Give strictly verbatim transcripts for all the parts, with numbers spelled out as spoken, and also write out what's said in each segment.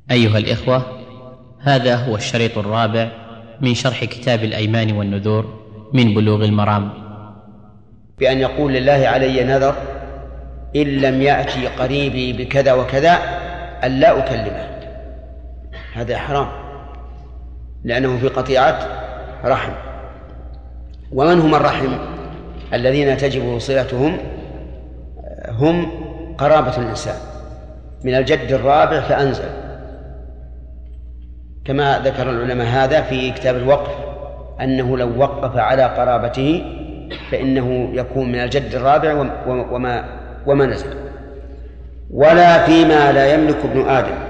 أيها الإخوة، هذا هو الشريط الرابع من شرح كتاب الأيمان والنذور من بلوغ المرام، بأن يقول لله علي نذر إن لم يأتي قريبي بكذا وكذا أن لا أكلمه. هذا حرام لأنه في قطيعة رحم. ومن هم الرحم الذين تجب صلتهم؟ هم قرابة الإنسان من الجد الرابع فأنزل، كما ذكر العلماء هذا في كتاب الوقف، أنه لو وقف على قرابته فإنه يكون من الجد الرابع وما, وما نزل. ولا فيما لا يملك ابن آدم،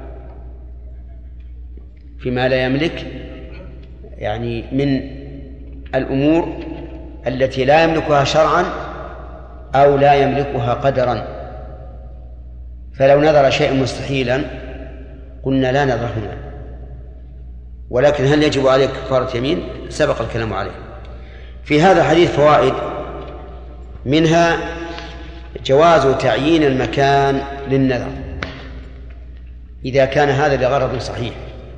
فيما لا يملك يعني من الأمور التي لا يملكها شرعا أو لا يملكها قدرا. فلو نذر شيء مستحيلا قلنا لا نذر هنا، ولكن هل يجب عليك كفارة يمين؟ سبق الكلام عليه. في هذا الحديث فوائد، منها جواز تعيين المكان للنذر إذا كان هذا لغرض صحيح.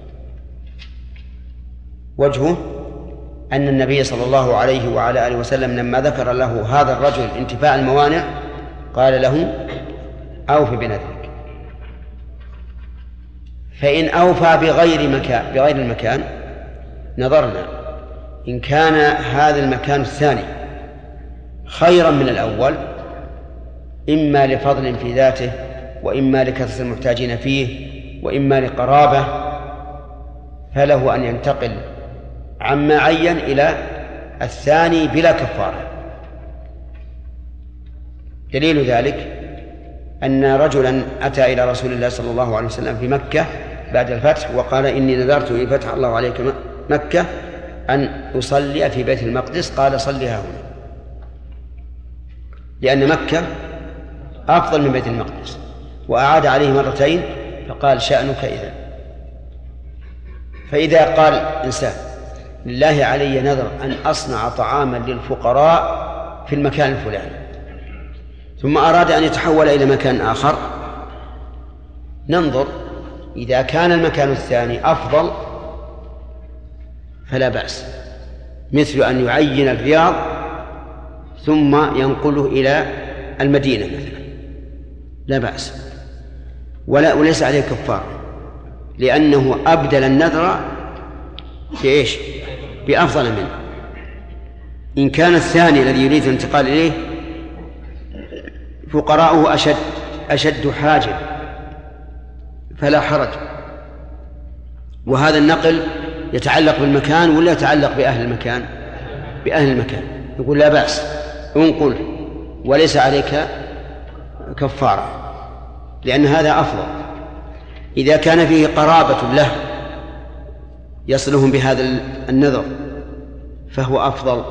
وجهه أن النبي صلى الله عليه وعلى آله وسلم لما ذكر له هذا الرجل انتفاء الموانع قال له أوف بنذرك، فإن أوفى بغير مكان بغير المكان نظرنا إن كان هذا المكان الثاني خيرا من الأول، إما لفضل في ذاته وإما لكثرة المحتاجين فيه وإما لقرابة، فله أن ينتقل عما عين إلى الثاني بلا كفارة. دليل ذلك أن رجلا أتى إلى رسول الله صلى الله عليه وسلم في مكة بعد الفتح وقال إني نذرت إن فتح الله عليك مكة أن أصلي في بيت المقدس. قال صليها هنا، لأن مكة أفضل من بيت المقدس، وأعاد عليه مرتين فقال شأنك إذن. فإذا قال إنسان لله علي نذر أن أصنع طعاما للفقراء في المكان الفلاني ثم أراد أن يتحول إلى مكان آخر، ننظر إذا كان المكان الثاني أفضل فلا بأس، مثل أن يعين الرياض ثم ينقله إلى المدينة مثلا، لا بأس، ولا وليس عليه كفار، لأنه أبدل النذر بإيش؟ بأفضل منه. إن كان الثاني الذي يريد الانتقال إليه فقراؤه أشد أشد حاجة فلا حرج، وهذا النقل يتعلق بالمكان ولا يتعلق بأهل المكان؟ بأهل المكان، يقول لا بأس انقل وليس عليك كفارة، لأن هذا أفضل. إذا كان فيه قرابة له يصلهم بهذا النذر فهو أفضل.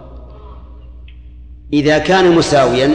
إذا كان مساويا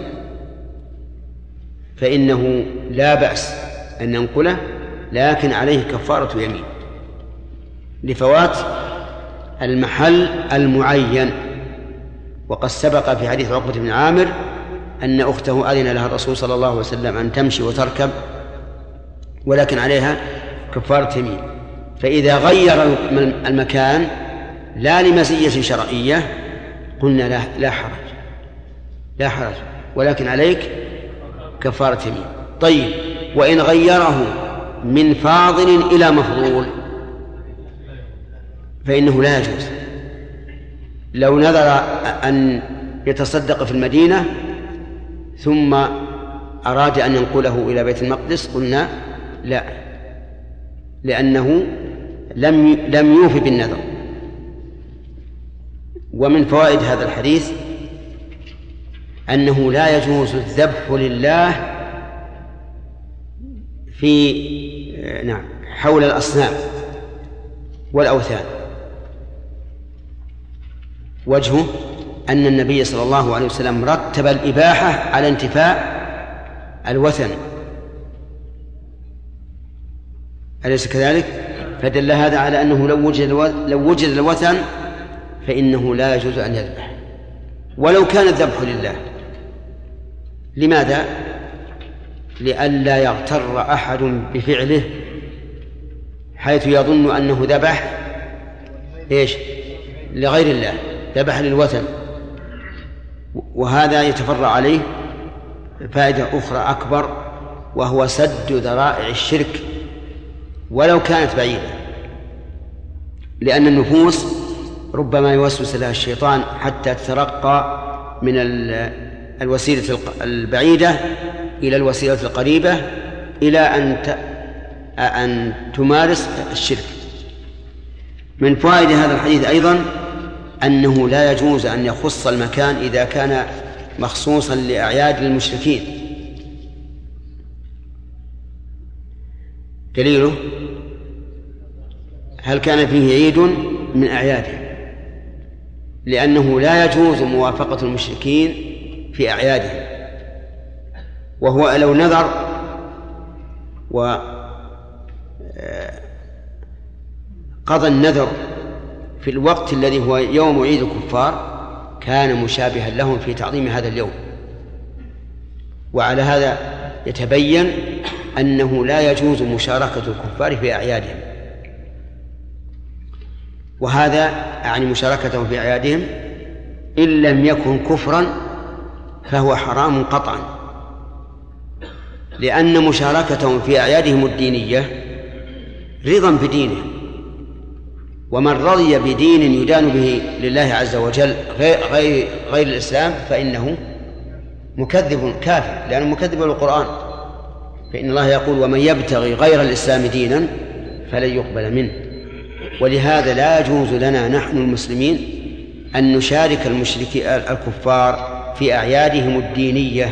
فإنه لا بأس أن ننقله، لكن عليه كفارة يمين لفوات المحل المعين. وقد سبق في حديث عقبة بن عامر أن أخته أذن لها الرسول صلى الله عليه وسلم أن تمشي وتركب ولكن عليها كفارة يمين. فإذا غير المكان لا لمزية شرعية قلنا لا, لا حرج لا حرج ولكن عليك كفارة يمين. طيب، وإن غيره من فاضل إلى مفضول فإنه لا يجوز. لو نذر أن يتصدق في المدينة ثم أراد أن ينقله إلى بيت المقدس قلنا لا، لأنه لم لم يوفي بالنذر. ومن فوائد هذا الحديث أنه لا يجوز الذبح لله في نعم حول الأصنام والأوثان. وجهه أن النبي صلى الله عليه وسلم رتب الإباحة على انتفاء الوثن، أليس كذلك؟ فدل هذا على أنه لو وجد لو وجد الوثن فإنه لا يجوز أن يذبح ولو كان الذبح لله. لماذا؟ لئلا يغتر أحد بفعله حيث يظن أنه ذبح إيش لغير الله، ذبح للوثن. وهذا يتفرع عليه فائدة أخرى أكبر، وهو سد ذرائع الشرك ولو كانت بعيدة، لأن النفوس ربما يوسوس لها الشيطان حتى تترقى من الوسيلة البعيدة إلى الوسيلة القريبة إلى أن أن تمارس الشرك. من فوائد هذا الحديث أيضا أنه لا يجوز أن يخص المكان إذا كان مخصوصا لأعياد المشركين. دليله هل كان فيه عيد من أعيادهم، لأنه لا يجوز موافقة المشركين في أعيادهم. وهو لو نذر وقضى النذر في الوقت الذي هو يوم عيد الكفار كان مشابها لهم في تعظيم هذا اليوم. وعلى هذا يتبين أنه لا يجوز مشاركة الكفار في أعيادهم، وهذا يعني مشاركتهم في أعيادهم إن لم يكن كفرا فهو حرام قطعا، لأن مشاركتهم في أعيادهم الدينية رضا بدينهم، ومن رضي بدين يدان به لله عز وجل غير, غير, غير الإسلام فإنه مكذب كافر، لأنه مكذب للقرآن. فإن الله يقول ومن يبتغي غير الإسلام دينا فلن يقبل منه. ولهذا لا يجوز لنا نحن المسلمين أن نشارك المشركين الكفار في أعيادهم الدينية،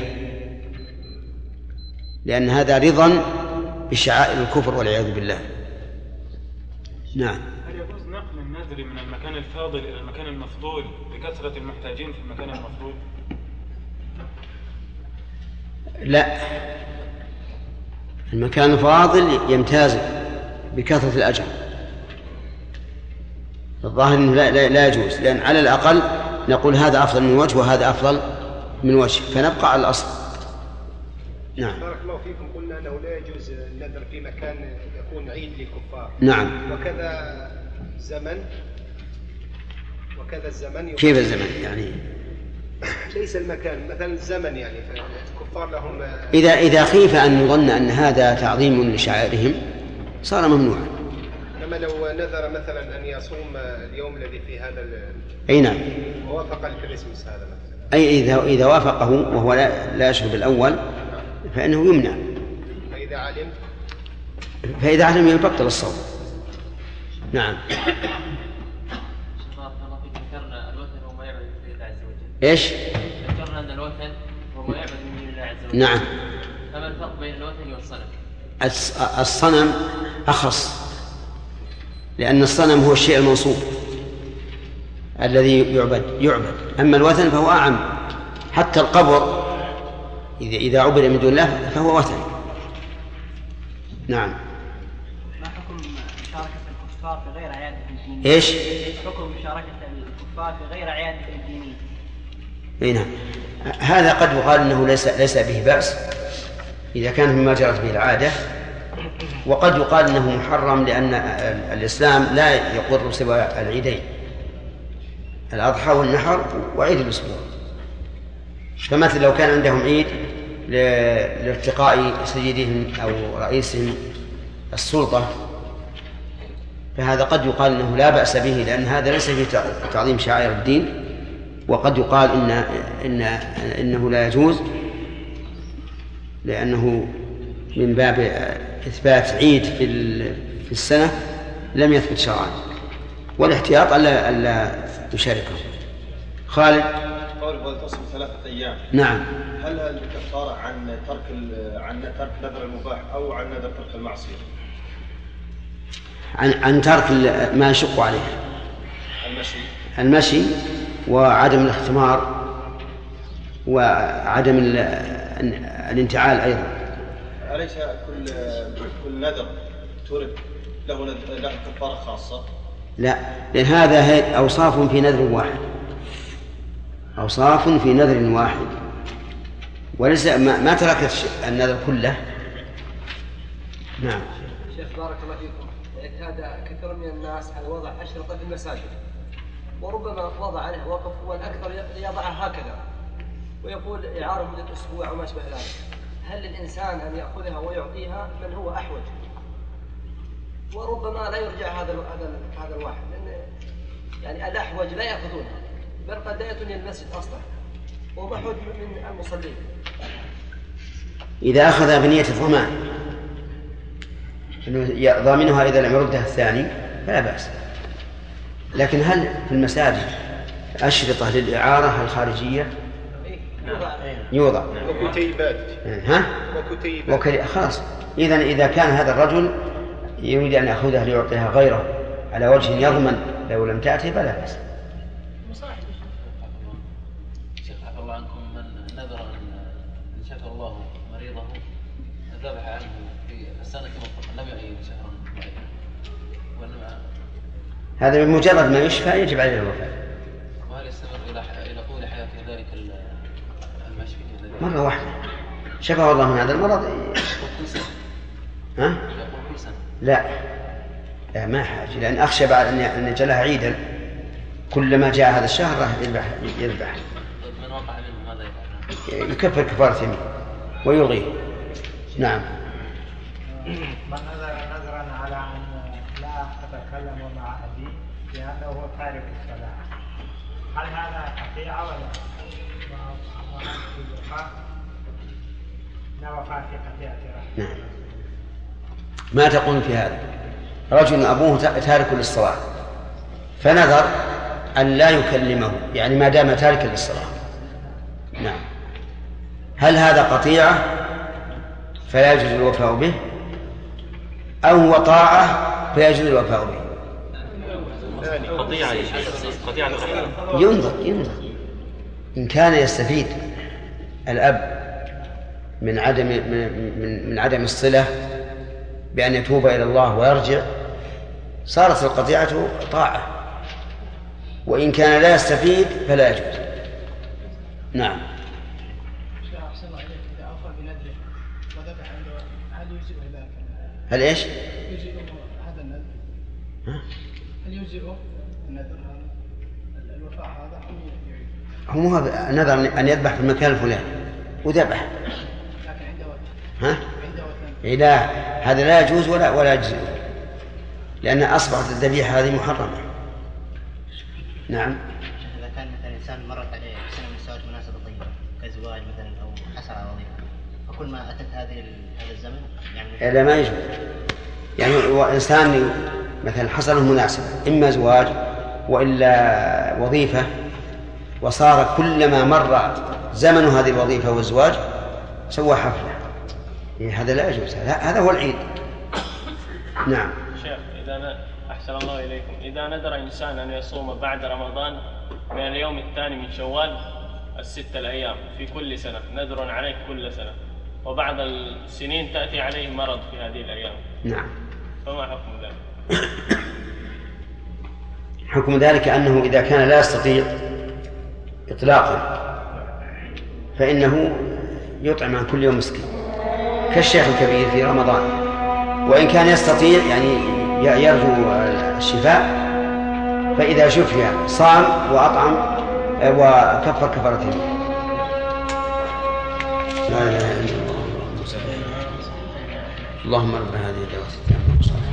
لأن هذا رضا بشعائر الكفر والعياذ بالله. نعم. هل يجوز نقل النذر من المكان الفاضل إلى المكان المفضول بكثرة المحتاجين في المكان المفضول؟ لا، المكان الفاضل يمتاز بكثرة الأجر. الظاهر أنه لا, لا, لا يجوز، لأن على الأقل نقول هذا أفضل من وجه وهذا أفضل من وجه، فنبقى على الأصل. نعم. بارك الله فيكم. قلنا أنه لا يجوز النذر في مكان يكون عيد للكفار. نعم. وكذا زمن وكذا الزمن. كيف الزمن يعني؟ ليس المكان، مثلا الزمن يعني الكفار لهم. إذا إذا خيف أن نظن أن هذا تعظيم لشعائرهم صار ممنوعا. كما لو نذر مثلا أن يصوم اليوم الذي في هذا أي نعم، ووافق الكريسماس هذا مثلا، أي إذا إذا وافقه وهو لا لا يشرب الأول فإنه يمنع. فإذا علم فإذا علم يبطل الصوم. نعم. ذكرنا الوثن وما يعبد من الله عز وجل. إيش؟ ذكرنا أن الوثن وما يعبد من الله عز وجل. نعم. فما الفرق بين الوثن والصنم؟ الصنم أخص، لأن الصنم هو الشيء المنصوب الذي يعبد يعبد أما الوثن فهو أعم. حتى القبر إذا إذا عبد من دون الله فهو وثن. نعم. ما حكم مشاركة الكفار في غير أعيادهم الدينية؟ إيش؟ حكم مشاركة الكفار في غير أعيادهم الدينية؟ أي نعم. هذا قد يقال أنه ليس ليس به بأس إذا كان مما جرت به العادة، وقد يقال أنه محرم لأن الإسلام لا يقر سوى العيدين الأضحى والنحر وعيد الأسبوع. فمثل لو كان عندهم عيد لارتقاء سيدهم أو رئيسهم السلطة فهذا قد يقال أنه لا بأس به، لأن هذا ليس فيه تعظيم شعائر الدين. وقد يقال إن إن إنه لا يجوز لأنه من باب إثبات عيد في في السنة لم يثبت شرعا، والاحتياط ألا ألا يشاركه. خالد. قول تصوم ثلاثة أيام. نعم. هل الكفارة عن ترك عن ترك نذر المباح أو عن نذر ترك المعصية؟ عن عن ترك ما يشق عليه. المشي. المشي وعدم الاختمار وعدم الانتعال أيضا. أليس كل كل نذر ترك له له كفارة خاصة؟ لا، لأن هذا أوصاف في نذر واحد، أوصاف في نذر واحد، وليس ما, ما تركت النذر كله. نعم. شيخ بارك الله فيكم. اعتاد كثير من الناس على وضع أشرطة في المساجد، وربما وضع عليه وقف والأكثر يضعها هكذا ويقول إعارة مدة أسبوع وما شابه ذلك. هل للإنسان أن يأخذها ويعطيها من هو أحوج؟ وربما لا يرجع هذا هذا هذا الواحد، لأن يعني الأحوج لا يأخذونها، بل قد لا يأتون المسجد أصلا ومحوج من المصلين. إذا أخذ بنية الضمان إنه ضامنها إذا لم يردها الثاني فلا بأس. لكن هل في المساجد أشرطة للإعارة الخارجية؟ يوضع وكتيبات. ها؟ وكتيبات. وكي... خلاص. إذن إذا كان هذا الرجل يريد أن يأخذها ليعطيها غيره على وجه يضمن لو لم تأتي فلا بأس. شيخ عفى الله عنكم، من نذر أن شفى الله مريضه ذبح عنه في السنة مطلقا لم يعين شهرا معينا، هذا بمجرد ما يشفى يجب عليه الوفاة. وهل يستمر إلى إلى طول حياته ذلك المشفي؟ مرة واحدة شفاه الله من هذا المرض. ها؟ لا لا ما حاجة، لأن أخشى بعد أن يجعلها عيدا كلما جاء هذا الشهر راح يذبح يذبح. من وقع منه ماذا يفعل؟ يكفر كفارة يمين ويلغيه. نعم. من نذرا على أن لا أتكلم مع أبي لأنه هو تارك الصلاة، هل هذا قطيعة ولا لا وقع في قطيعة؟ نعم. ما تقول في هذا؟ رجل أبوه تارك للصلاة فنذر أن لا يكلمه، يعني ما دام تاركا للصلاة. نعم. هل هذا قطيعة فلا يجوز الوفاء به، أو هو طاعة فيجوز الوفاء به؟ قطيعة قطيعة ينظر ينظر إن كان يستفيد الأب من عدم من من عدم الصلة بأن يتوب إلى الله ويرجع صارت القطيعة طاعة، وإن كان لا يستفيد فلا يجوز. نعم. هل إيش؟ يجزئه هذا النذر؟ هل يجزئه النذر هذا الوفاء هذا أم هو هذا نذر أن يذبح في المكان الفلاني وذبح، لكن عنده وثن. ها؟ عنده وثن. لا هذا لا يجوز ولا ولا يجزئه، لأن أصبحت الذبيحة هذه محرمة. نعم. إذا كان مثلا إنسان مرت عليه سنة من السنوات مناسبة طيبة كزواج مثلا أو حصل على وظيفة، فكل ما أتت هذه هذا الزمن يعني لا ما يجوز. يعني إنسان مثلا حصل مناسبة إما زواج وإلا وظيفة، وصار كلما مر زمن هذه الوظيفة والزواج سوى حفلة، هذا لا يجوز، هذا هو العيد. نعم. شيخ إذا أحسن الله إليكم، إذا نذر إنسان أن يصوم بعد رمضان من اليوم الثاني من شوال الستة الأيام في كل سنة، نذر عليه كل سنة، وبعض السنين تأتي عليه مرض في هذه الأيام، نعم، فما حكم ذلك؟ حكم ذلك أنه إذا كان لا يستطيع إطلاقا فإنه يطعم عن كل يوم مسكين كالشيخ الكبير في رمضان، وإن كان يستطيع يعني يرجو الشفاء فإذا شفي صام وأطعم وكفر كفارته. لا إله إلا الله. اللهم رب هذه الدعوة التامة والصلاة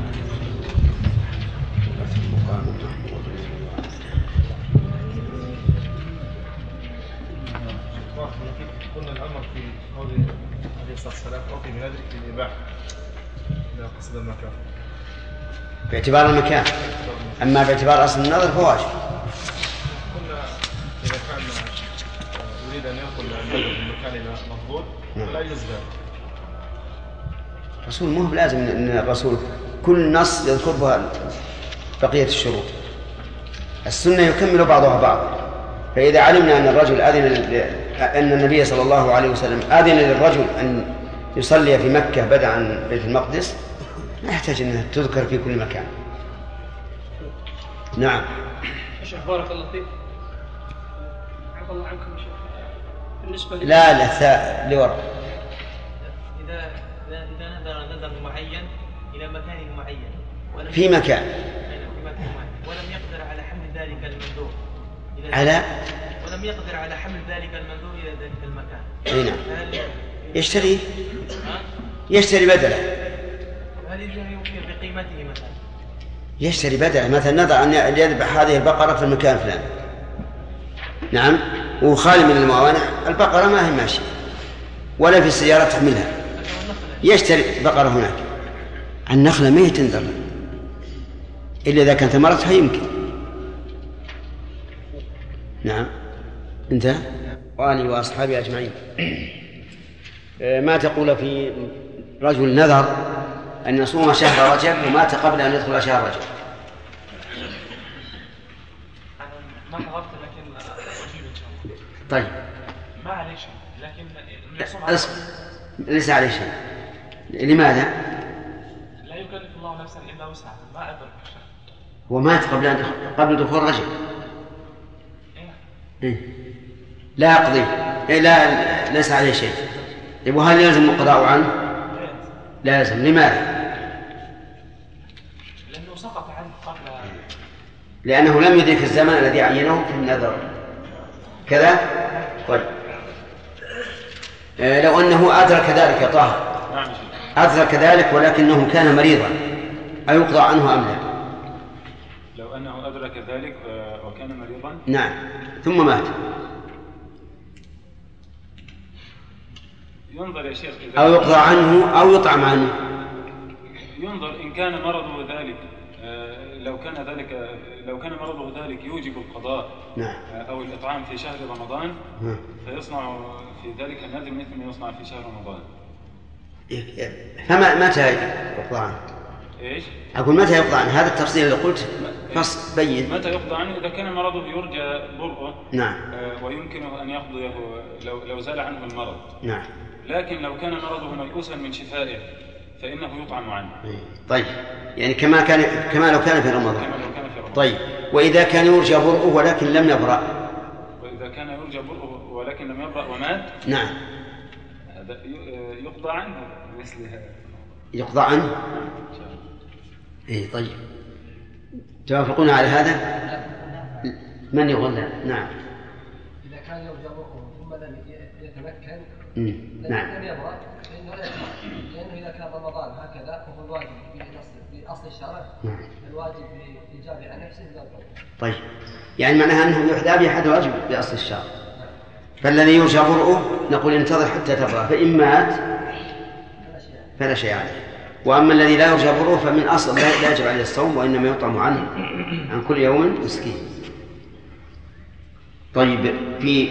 قلنا الأمر في قول عليه الصلاة والسلام أعطي بنذرك للإباحة إذا قصد المكان، باعتبار المكان، أما باعتبار أصل النظر فواجب. قلنا إذا كان يريد أن ينقل النذر من مكان إلى مفضول فلا يجوز ذلك. الرسول مو بلازم أن الرسول كل نص يذكر بها بقية الشروط، السنة يكمل بعضها بعضا. فإذا علمنا أن الرجل أذن أن النبي صلى الله عليه وسلم أذن للرجل أن يصلي في مكة بدءا عن بيت المقدس لا يحتاج أنها تذكر في كل مكان. نعم. شيخ بارك الله فيك، عفى الله عنكم يا شيخ. بالنسبة لا لا ثاء لورا. إذا إذا نذر نذر معين إلى مكان معين في مكان ولم يقدر على حمل ذلك المندوب على ولم يقدر على حمل ذلك المندوب إلى ذلك المكان. أي نعم. يشتري يشتري بدله. هل يمكن بقيمته مثلا؟ يشتري بدله، مثلا نضع أن يذبح هذه البقرة في المكان فلان. نعم. وخالي من الموانع، البقرة ما هي ماشية ولا في السيارة تحملها، يشتري بقرة هناك. النخلة ما تنذر إلا إذا كانت ثمرتها يمكن. نعم. انتهى. وآله وأصحابه أجمعين. ما تقول في رجل نذر أن يصوم شهر رجب ومات قبل أن يدخل شهر رجب؟ ما حضرت لكن أجيب إن شاء الله. طيب. ما عليه شيء لكن ليس عليه شيء. لماذا؟ لا يكلف الله نفسا إلا وسعها، ما أدرك. هو مات قبل أن قبل دخول رجب. إيه؟ لا يقضي. إيه لا ليس عليه شيء. وهل يلزم القضاء عنه؟ لا يلزم. لماذا؟ لأنه سقط عنه قبل، لأنه لم يدرك الزمن الذي عينه في النذر كذا. طيب. آه لو أنه أدرك ذلك يا طاهر، أدرك ذلك ولكنه كان مريضا، أيقضى عنه أم لا؟ لو أنه أدرك ذلك وكان مريضا، نعم، ثم مات، ينظر يا شيخ أو يقضى عنه أو يطعم عنه. ينظر إن كان مرضه ذلك، لو كان ذلك لو كان مرضه ذلك يوجب القضاء، نعم، أو الإطعام في شهر رمضان، نعم، فيصنع في ذلك النذر مثل ما يصنع في شهر رمضان. فما متى يقضى عنه؟ إيش؟ أقول متى يقضى عنه؟ هذا التفصيل اللي قلت فصل بين. متى يقضى عنه؟ إذا كان مرضه يرجى برؤه، نعم، ويمكن أن يقضيه لو لو زال عنه المرض، نعم. لكن لو كان مرضه ميؤوسا من شفائه فإنه يطعم عنه. طيب، يعني كما كان كما لو كان في رمضان. كما لو كان في رمضان. طيب، وإذا كان يرجى برؤه ولكن لم يبرأ. وإذا كان يرجى برؤه ولكن لم يبرأ ومات. نعم. هذا يقضى عنه مثل هذا. يقضى عنه. إيه طيب. توافقون على هذا؟ من يقول لا؟ نعم. إذا كان يرجى برؤه ثم لم يتمكن. نعم. لم يبرأ فإنه لا يقضى، لأنه إذا كان رمضان هكذا فهو الواجب في أصل الشرع، الواجب في إيجاب عن نفسه لا يقضى. طيب، يعني معناها أنه يحدى بأحد واجب بأصل الشرع. فالذي يرجى برؤه نقول انتظر حتى تبرأ، فإن مات فلا شيء عليه. وأما الذي لا يرجى برؤه فمن أصل لا يجب عليه الصوم، وإنما يطعم عنه عن كل يوم مسكين. طيب، في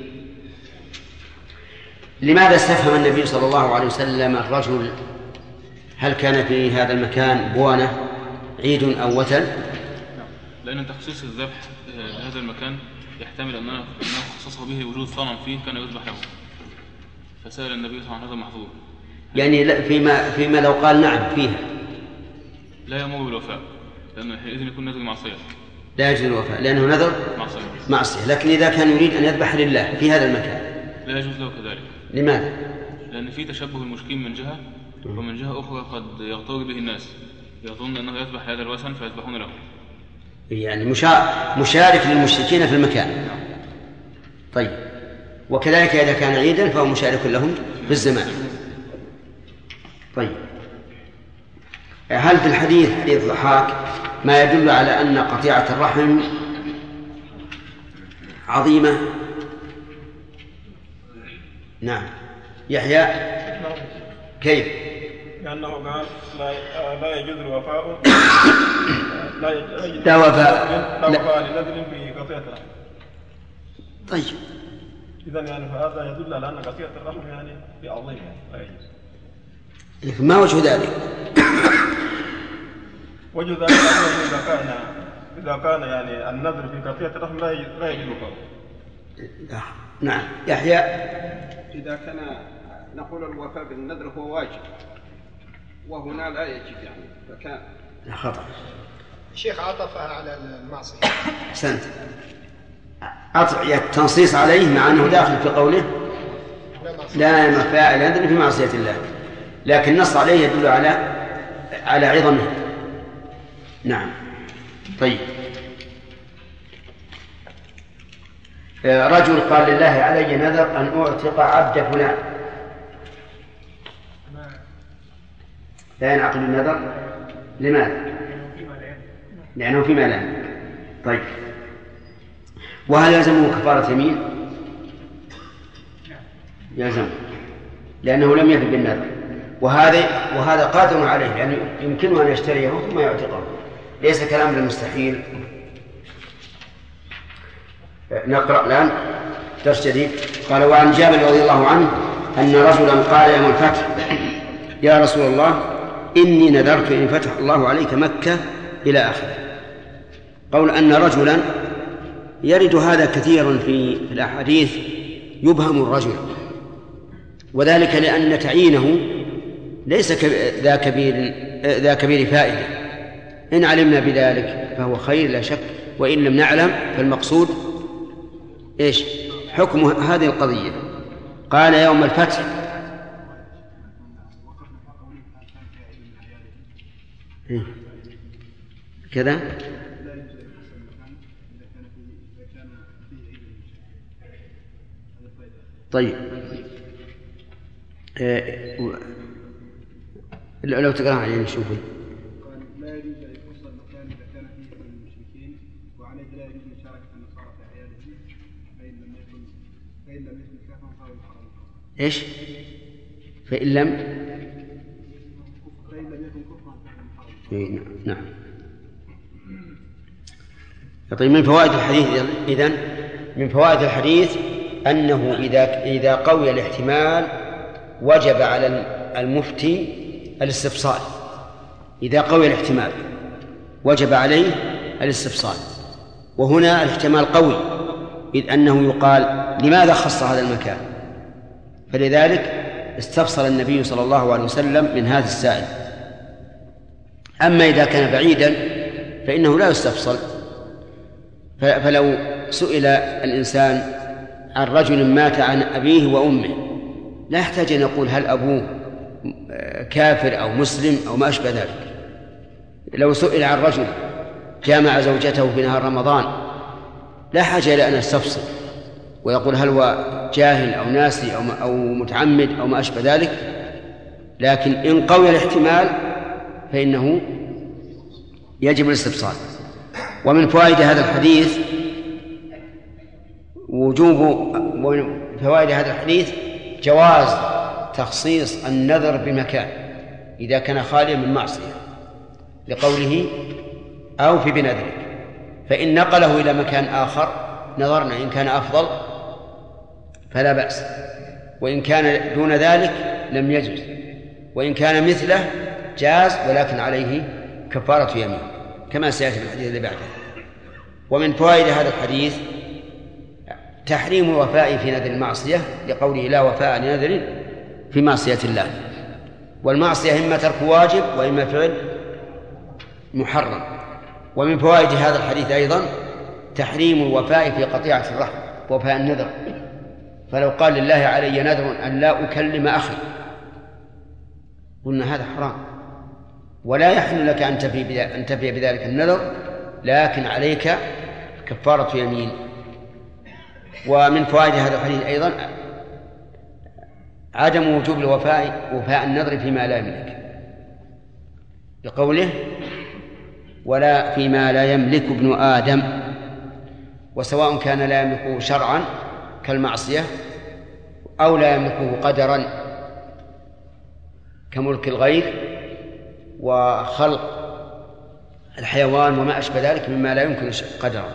لماذا استفهم النبي صلى الله عليه وسلم الرجل هل كان في هذا المكان بوانة عيد أو وتن؟ لأن تخصيص الذبح لهذا المكان يحتمل أنه خصصه به وجود صنم فيه كان يذبح له، فسأل النبي صلى الله عليه وسلم محظور. يعني فيما فيما لو قال نعم فيها لا يأمر بالوفاء، لأنه إذن يكون نذر معصية. لا يجوز الوفاء لأنه نذر معصية. معصية. لكن إذا كان يريد أن يذبح لله في هذا المكان لا يجوز له كذلك. لماذا؟ لأن في تشبه المشركين من جهة، ومن جهة أخرى قد يغتر به الناس، يظن أنه يذبح هذا الوثن فيذبحون له. يعني مشارك للمشركين في المكان. طيب، وكذلك إذا كان عيدا فهو مشارك لهم في الزمان. طيب، هل في الحديث حديث ضحاك ما يدل على أن قطيعة الرحم عظيمة؟ نعم. يحيى كيف؟ لأنه قال لا لا يجوز الوفاء لا يجوز لا وفاء لا وفاء لنذر في قطيعة الرحم. طيب، إذن يعني فهذا يدل على أن قطيعة الرحم يعني في عظيم يعني لا يجوز. لكن ما وجه ذلك؟ وجه ذلك أنه إذا كان إذا كان يعني النذر في قطيعة الرحم لا لا يجوز الوفاء. نعم. يحيى إذا كان نقول الوفاء بالنذر هو واجب وهنا لا يجب يعني فكان لا خطأ. الشيخ عطفها على المعصية. أحسنت. أطعي التنصيص عليه مع أنه داخل في قوله لا مفاعل النذر في معصية الله، لكن النص عليه يدل على على عظمه. نعم. طيب، رجل قال لله علي نذر أن أعتق عبد فلان، لا ينعقد النذر. لماذا؟ لأنه فيما لا يملك. طيب، وهل يلزمه كفارة يمين؟ يلزمه، لأنه لم يفي بالنذر، وهذا وهذا قادر عليه، لأنه يمكنه أن يشتريه ثم يعتقه، ليس كلام المستحيل. نقرأ الآن درس جديد. قال: وعن جابر رضي الله عنه أن رجلا قال يوم الفتح: يا رسول الله، إني نذرت إن فتح الله عليك مكة، إلى آخره. قول أن رجلا، يرد هذا كثيرا في الأحاديث، يبهم الرجل، وذلك لأن تعيينه ليس ذا كبير ذا كبير فائدة. إن علمنا بذلك فهو خير لا شك، وإن لم نعلم فالمقصود إيش حكم هذه القضية. قال يوم الفتح إيه؟ كذا. طيب، إيه و... لو تقرأ عليه نشوفه. قال: لا يجوز أن يخص المكان إذا كان فيه من المشركين، وعليه لا يجوز مشاركة النصارى في أعيادهم، فإن لم يكن فإن لم يكن كافرا فهو محرم. إيش؟ فإن لم فإن لم يكن كفرا فهو محرم. إيه، نعم. طيب، من فوائد الحديث إذن من فوائد الحديث أنه إذا إذا قوي الاحتمال وجب على المفتي الاستفصال. إذا قوي الاحتمال وجب عليه الاستفصال، وهنا الاحتمال قوي، إذ أنه يقال: لماذا خص هذا المكان؟ فلذلك استفصل النبي صلى الله عليه وسلم من هذا السائل. أما إذا كان بعيدا فإنه لا يستفصل. فلو سئل الإنسان عن رجل مات عن أبيه وأمه، لا يحتاج أن يقول هل أبوه كافر أو مسلم أو ما أشبه ذلك. لو سئل عن رجل جامع زوجته في نهار رمضان، لا حاجة إلى أن يستفصل ويقول هل هو جاهل أو ناسي أو متعمد أو ما أشبه ذلك. لكن إن قوي الاحتمال فإنه يجب الاستفصال. ومن فوائد هذا الحديث وجوب ومن فوائد هذا الحديث جواز تخصيص النذر بمكان إذا كان خاليا من معصية، لقوله: أوف بنذرك. فإن نقله إلى مكان آخر نظرنا إن كان أفضل فلا بأس، وإن كان دون ذلك لم يجوز، وإن كان مثله جاز، ولكن عليه كفارة يمين كما سيأتي في الحديث اللي بعده. ومن فوائد هذا الحديث تحريم الوفاء في نذر المعصية، لقوله: لا وفاء لنذر في معصية الله. والمعصية إما ترك واجب وإما فعل محرم. ومن فوائد هذا الحديث أيضا تحريم الوفاء في قطيعة الرحم ووفاء النذر. فلو قال: لله علي نذر أن لا أكلم أخي، قلنا هذا حرام، ولا يحل لك أن تفي بذلك النذر، لكن عليك كفارة يمين. ومن فوائد هذا الحديث أيضا عدم وجوب الوفاء وفاء النذر فيما لا يملك، بقوله: ولا فيما لا يملك ابن آدم. وسواء كان لا يملكه شرعا كالمعصية أو لا يملكه قدرا كملك الغير وخلق الحيوان وما أشبه ذلك مما لا يمكن قدرا.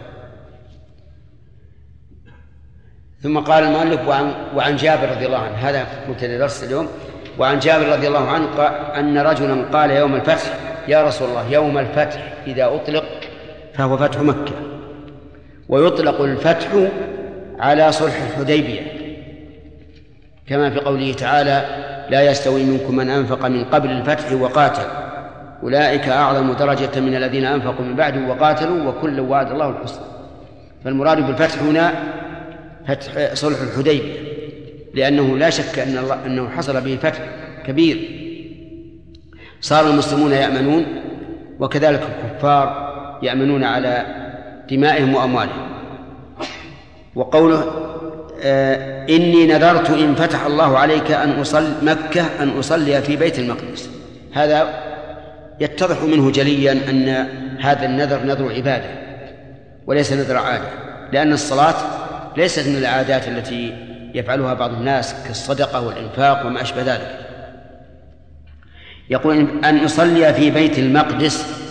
ثم قال المؤلف: وعن, وعن جابر رضي الله عنه، هذا مبتدأ درس اليوم. وعن جابر رضي الله عنه أن رجلا قال يوم الفتح: يا رسول الله، يوم الفتح إذا أطلق فهو فتح مكة، ويطلق الفتح على صلح الحديبية، كما في قوله تعالى: لا يستوي منكم من أنفق من قبل الفتح وقاتل، أولئك أعظم درجة من الذين أنفقوا من بعد وقاتلوا، وكل وعد الله الحسنى. فالمراد بالفتح هنا فتح صلح الحديبية، لأنه لا شك أن الله أنه حصل به فتح كبير، صار المسلمون يأمنون وكذلك الكفار يأمنون على دمائهم وأموالهم. وقوله آه إني نذرت إن فتح الله عليك أن أصلي مكة أن أصلي في بيت المقدس، هذا يتضح منه جليا أن هذا النذر نذر عبادة وليس نذر عادة، لأن الصلاة ليست من العادات التي يفعلها بعض الناس كالصدقة والإنفاق وما أشبه ذلك. يقول أن أصلي في بيت المقدس،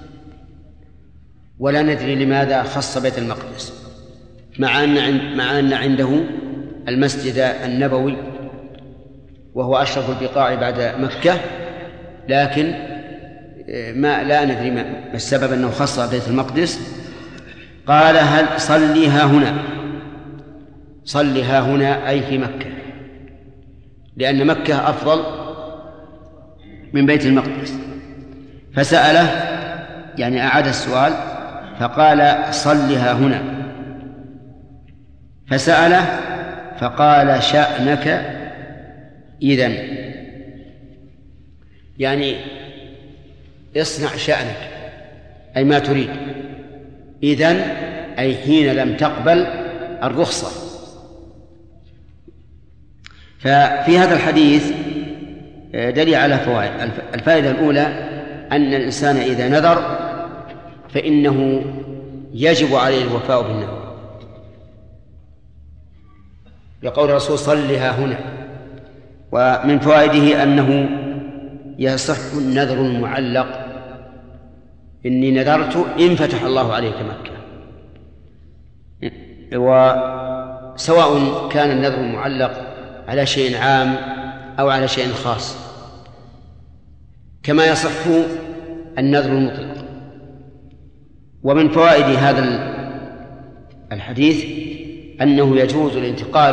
ولا ندري لماذا خص بيت المقدس مع أن مع أن عنده المسجد النبوي وهو أشرف البقاع بعد مكة، لكن ما لا ندري ما السبب أنه خص بيت المقدس. قال هل صلي ها هنا، صلي ها هنا أي في مكة، لأن مكة أفضل من بيت المقدس. فسأله يعني أعاد السؤال فقال صلي ها هنا، فسأله فقال شأنك إذن، يعني اصنع شأنك أي ما تريد، إذن أي حين لم تقبل الرخصة. ففي هذا الحديث دليل على فوائد. الفائدة الأولى أن الإنسان إذا نذر فإنه يجب عليه الوفاء بالنذر، لقول الرسول صل ها هنا. ومن فوائده أنه يصح النذر المعلق، إني نذرت إن فتح الله عليك مكة، وسواء كان النذر المعلق على شيء عام أو على شيء خاص، كما يصح النذر المطلق. ومن فوائد هذا الحديث أنه يجوز الانتقال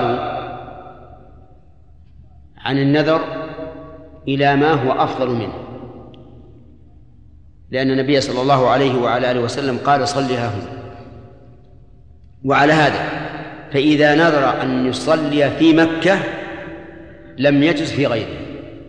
عن النذر إلى ما هو أفضل منه، لأن النبي صلى الله عليه وعلى آله وسلم قال صلي ها هنا. وعلى هذا فإذا نذر أن يصلي في مكة لم يجز في غيره،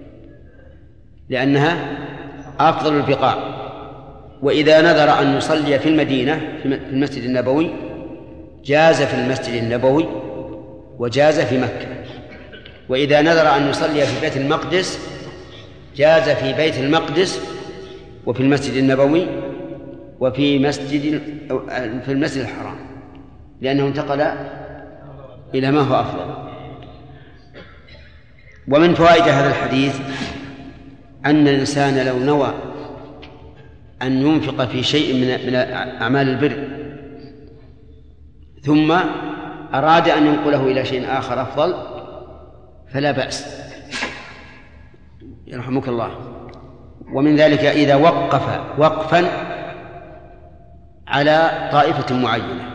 لأنها أفضل البقاع. وإذا نذر أن يصلي في المدينة في المسجد النبوي جاز في المسجد النبوي وجاز في مكة. وإذا نذر أن يصلي في بيت المقدس جاز في بيت المقدس وفي المسجد النبوي وفي مسجد في المسجد الحرام، لأنه انتقل إلى ما هو أفضل. ومن فوائد هذا الحديث أن الإنسان لو نوى أن ينفق في شيء من أعمال البر ثم أراد أن ينقله إلى شيء آخر أفضل فلا بأس، يرحمك الله. ومن ذلك إذا وقف وقفا على طائفة معينة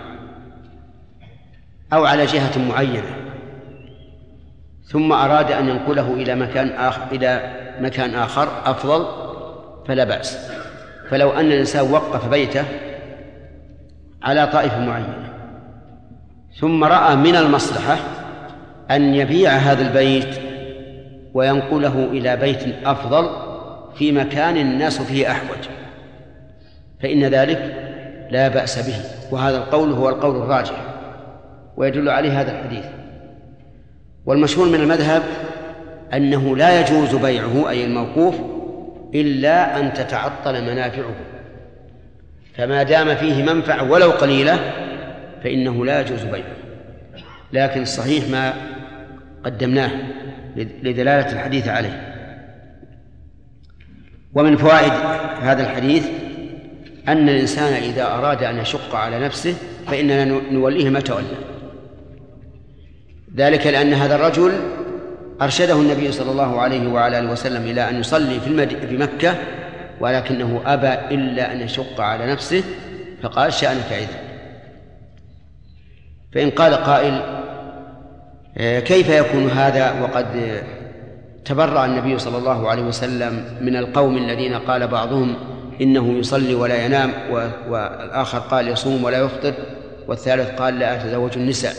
أو على جهة معينة ثم أراد أن ينقله إلى مكان آخر إلى مكان آخر أفضل فلا بأس. فلو أن الإنسان وقف بيته على طائفة معينة ثم رأى من المصلحة أن يبيع هذا البيت وينقله إلى بيت أفضل في مكان الناس فيه أحوج، فإن ذلك لا بأس به. وهذا القول هو القول الراجح ويدل عليه هذا الحديث. والمشهور من المذهب أنه لا يجوز بيعه أي الموقوف إلا أن تتعطل منافعه، فما دام فيه منفعة ولو قليلة فإنه لا يجوز بيعه. لكن الصحيح ما قدمناه لدلالة الحديث عليه. ومن فوائد هذا الحديث أن الإنسان إذا أراد أن يشق على نفسه فإننا نوليه ما تولى، ذلك لأن هذا الرجل أرشده النبي صلى الله عليه وعلى آله وسلم إلى أن يصلي في, المد... في مكة، ولكنه أبى إلا أن يشق على نفسه فقال شأنك إذن. فإن قال قائل كيف يكون هذا وقد تبرأ النبي صلى الله عليه وسلم من القوم الذين قال بعضهم إنه يصلي ولا ينام، والآخر قال يصوم ولا يفطر، والثالث قال لا أتزوج النساء؟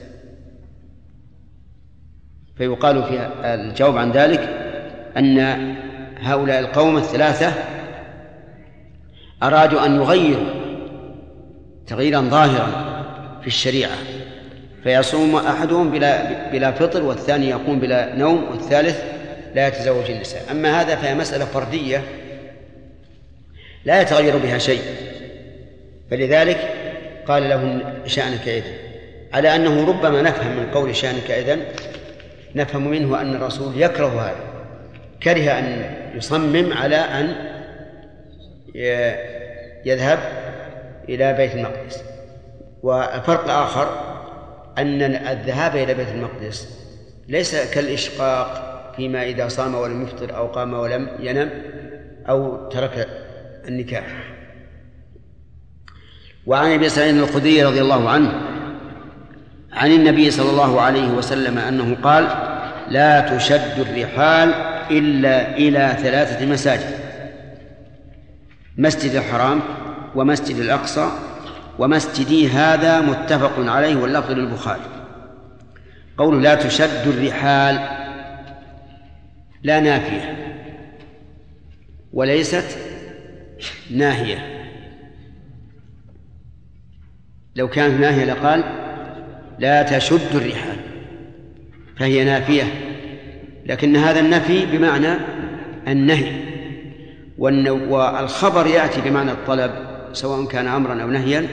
فيقال في الجواب عن ذلك أن هؤلاء القوم الثلاثة أرادوا أن يغيروا تغييرا ظاهرا في الشريعة، فيصوم أحدهم بلا, بلا فطر، والثاني يقوم بلا نوم، والثالث لا يتزوج النساء. أما هذا فهي مسألة فردية لا يتغير بها شيء، فلذلك قال لهم شأنك إذن، على أنه ربما نفهم من قول شأنك إذن نفهم منه أن الرسول يكره هذا، كره أن يصمم على أن يذهب إلى بيت المقدس. والفرق آخر أن الذهاب إلى بيت المقدس ليس كالإشقاق فيما إذا صام ولم يفطر أو قام ولم ينم أو ترك النكاح. وعن أبي سعيد الخدري رضي الله عنه عن النبي صلى الله عليه وسلم أنه قال: لا تشد الرحال إلا إلى ثلاثة مساجد: مسجد الحرام، ومسجد الأقصى، ومسجدي هذا، متفق عليه واللفظ للبخاري. قول لا تشد الرحال لا نافية وليست ناهية، لو كانت ناهية لقال لا تشد الرحال، فهي نافية، لكن هذا النفي بمعنى النهي، والخبر يأتي بمعنى الطلب سواء كان أمرا أو نهيا،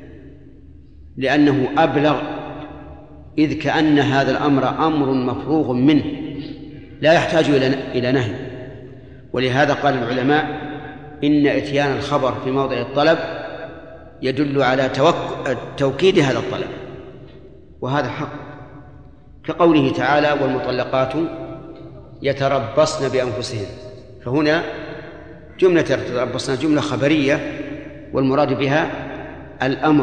لأنه أبلغ، إذ كأن هذا الأمر أمر مفروغ منه لا يحتاج إلى نهي. ولهذا قال العلماء إن إتيان الخبر في موضع الطلب يدل على توكيد هذا الطلب، وهذا حق، كقوله تعالى: والمطلقات يتربصن بأنفسهن، فهنا جملة يتربصن جملة خبرية والمراد بها الأمر،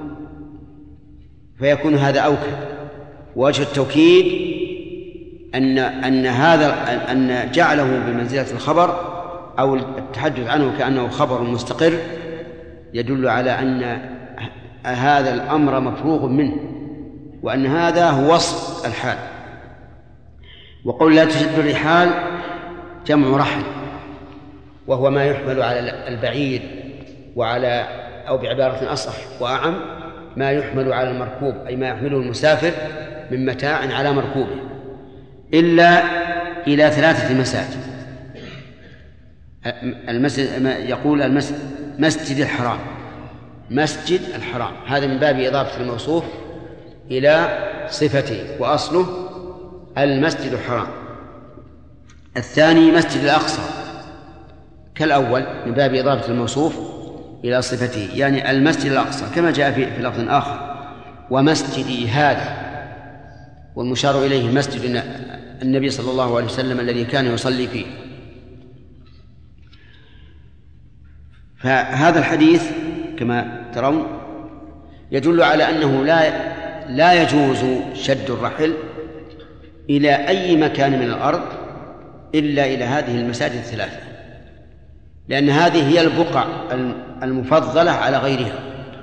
فيكون هذا أوكد. وجه التوكيد أن أن هذا أن جعله بمنزلة الخبر أو التحدث عنه كأنه خبر مستقر يدل على أن هذا الأمر مفروغ منه، وأن هذا هو وصف الحال. وقول لا تشد الرحال جمع رحل، وهو ما يحمل على البعير، وعلى أو بعبارة أصح وأعم ما يحمل على المركوب، أي ما يحمله المسافر من متاع على مركوبه، إلا إلى ثلاثة مساجد. المسجد يقول المسجد مسجد الحرام، مسجد الحرام، هذا من باب إضافة الموصوف إلى صفته، وأصله المسجد الحرام. الثاني مسجد الأقصى كالأول من باب إضافة الموصوف إلى صفته، يعني المسجد الأقصى كما جاء في في لفظ آخر: ومسجدي هذا، والمشار إليه مسجد النبي صلى الله عليه وسلم الذي كان يصلي فيه. فهذا الحديث كما ترون يدل على أنه لا لا يجوز شد الرحل إلى أي مكان من الأرض إلا إلى هذه المساجد الثلاثة، لأن هذه هي البقع المفضلة على غيرها،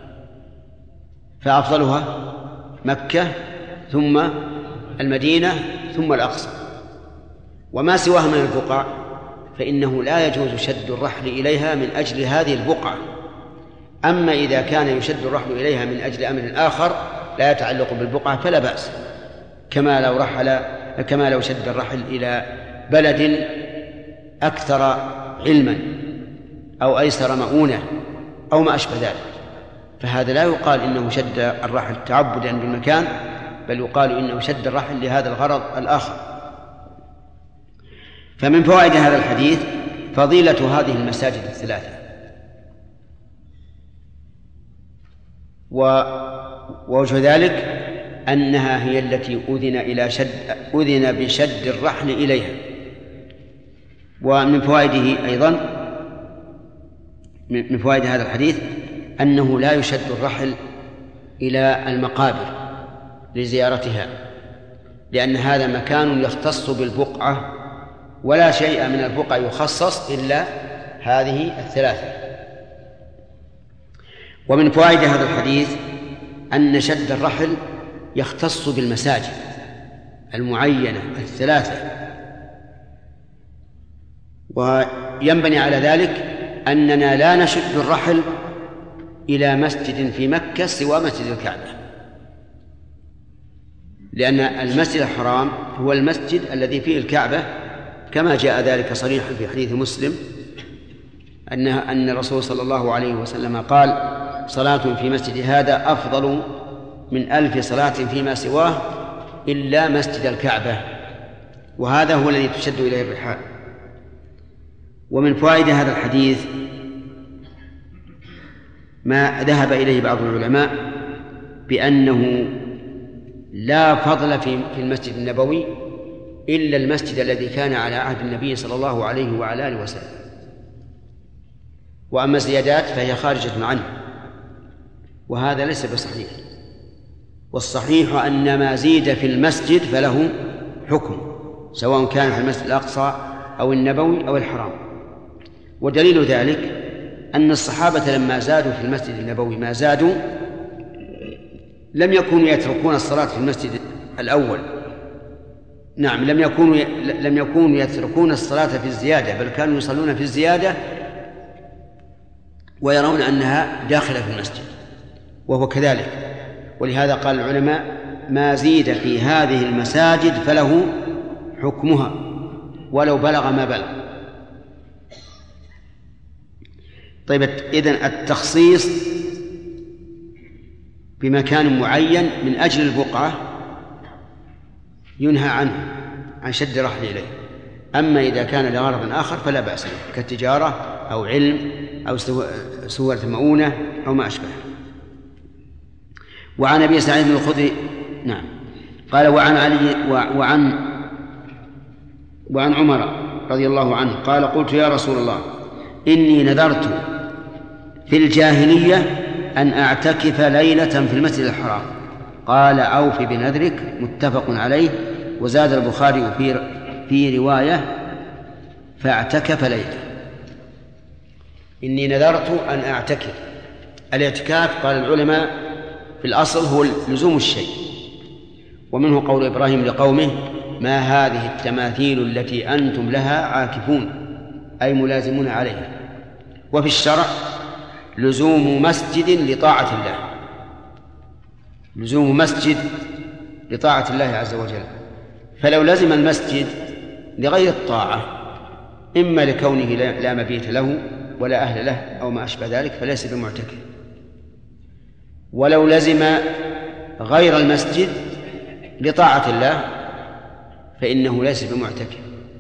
فأفضلها مكة ثم المدينة ثم الأقصى، وما سواها من البقع فإنه لا يجوز شد الرحل إليها من أجل هذه البقعة. أما إذا كان يشد الرحل إليها من أجل أمر آخر لا يتعلق بالبقعة فلا بأس، كما لو رحل كما لو شد الرحل إلى بلد أكثر علما أو أيسر مؤونة أو ما أشبه ذلك، فهذا لا يقال إنه شد الرحل تعبدا بالمكان، بل يقال إنه شد الرحل لهذا الغرض الآخر. فمن فوائد هذا الحديث فضيلة هذه المساجد الثلاثة، ووجه ذلك أنها هي التي أذن إلى شد أذن بشد الرحل إليها. ومن فوائده أيضا من فوائد هذا الحديث أنه لا يشد الرحل إلى المقابر لزيارتها، لأن هذا مكان يختص بالبقعة، ولا شيء من البقع يخصص إلا هذه الثلاثة. ومن فوائد هذا الحديث أن شد الرحل يختص بالمساجد المعينة الثلاثة، وينبني على ذلك أننا لا نشد الرحل إلى مسجد في مكة سوى مسجد الكعبة، لأن المسجد الحرام هو المسجد الذي فيه الكعبة، كما جاء ذلك صريحا في حديث مسلم أن أن الرسول صلى الله عليه وسلم قال: صلاة في مسجد هذا أفضل من ألف صلاة فيما سواه إلا مسجد الكعبة، وهذا هو الذي تشد إليه الرحال. ومن فوائد هذا الحديث ما ذهب إليه بعض العلماء بأنه لا فضل في المسجد النبوي إلا المسجد الذي كان على عهد النبي صلى الله عليه وعلى آله وسلم، وأما الزيادات فهي خارجة عنه، وهذا ليس بصحيح. والصحيح أن ما زيد في المسجد فله حكم، سواء كان في المسجد الأقصى أو النبوي أو الحرام. ودليل ذلك أن الصحابة لما زادوا في المسجد النبوي ما زادوا لم يكونوا يتركون الصلاة في المسجد الأول، نعم لم يكونوا لم يكونوا يتركون الصلاة في الزيادة، بل كانوا يصلون في الزيادة ويرون أنها داخلة في المسجد، وهو كذلك. ولهذا قال العلماء: ما زيد في هذه المساجد فله حكمها ولو بلغ ما بلغ. طيب، إذن التخصيص بمكان معين من أجل البقعة ينهى عنه عن شد الرحل إليه، أما إذا كان لغرض آخر فلا بأس به، كالتجارة أو علم أو سورة مؤونة أو ما أشبه. وعن أبي سعيد بن الخدري نعم قال: وعن علي وعن وعن عمر رضي الله عنه قال: قلت يا رسول الله إني نذرت في الجاهلية أن أعتكف ليلة في المسجد الحرام. قال: أوف بنذرك. متفق عليه. وزاد البخاري في في رواية: فاعتكف ليلة. إني نذرت أن أعتكف. الاعتكاف قال العلماء في الأصل هو لزوم الشيء، ومنه قول إبراهيم لقومه: ما هذه التماثيل التي أنتم لها عاكفون، أي ملازمون عليها. وفي الشرع لزوم مسجد لطاعة الله، لزوم مسجد لطاعة الله عز وجل. فلو لزم المسجد لغير الطاعة، إما لكونه لا مبيت له ولا أهل له أو ما أشبه ذلك، فليس بمعتكف. ولو لزم غير المسجد لطاعة الله فإنه ليس بمعتكف،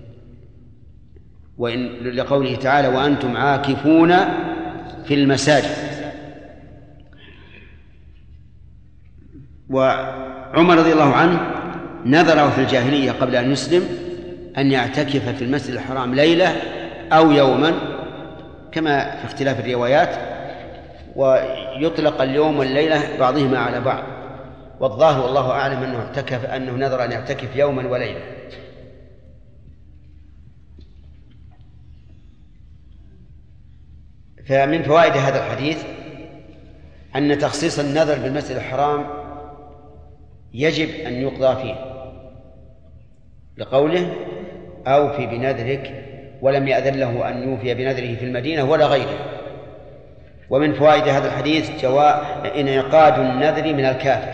وإن لقوله تعالى: وأنتم عاكفون في المساجد. وعمر رضي الله عنه نذر في الجاهلية قبل أن يسلم أن يعتكف في المسجد الحرام ليلة أو يوما، كما في اختلاف الروايات، ويطلق اليوم والليلة بعضهما على بعض، والظاهر والله أعلم أنه اعتكف أنه نذر أن يعتكف يوما وليلة. فمن فوائد هذا الحديث أن تخصيص النذر بالمسجد الحرام يجب أن يقضى فيه، لقوله: أوفي بنذرك، ولم يأذن له أن يوفي بنذره في المدينة ولا غيره. ومن فوائد هذا الحديث جواء انعقاد النذر من الكافر،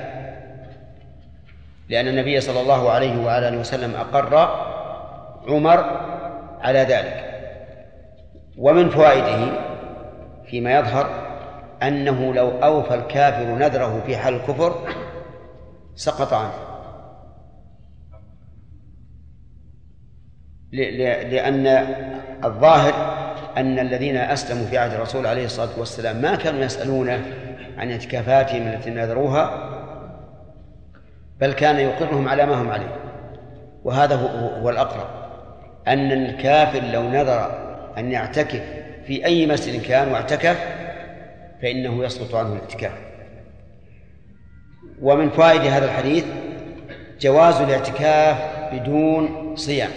لأن النبي صلى الله عليه وآله وسلم أقر عمر على ذلك. ومن فوائده فيما يظهر أنه لو أوفى الكافر نذره في حال الكفر سقط عنه، لأن الظاهر أن الذين أسلموا في عهد الرسول عليه الصلاة والسلام ما كانوا يسألونه عن اعتكافاتهم التي نذروها، بل كان يقرهم على ما هم عليه. وهذا هو الأقرب، أن الكافر لو نذر أن يعتكف في أي مسجد كان واعتكف فإنه يسقط عنه الاعتكاف. ومن فوائد هذا الحديث جواز الاعتكاف بدون صيام،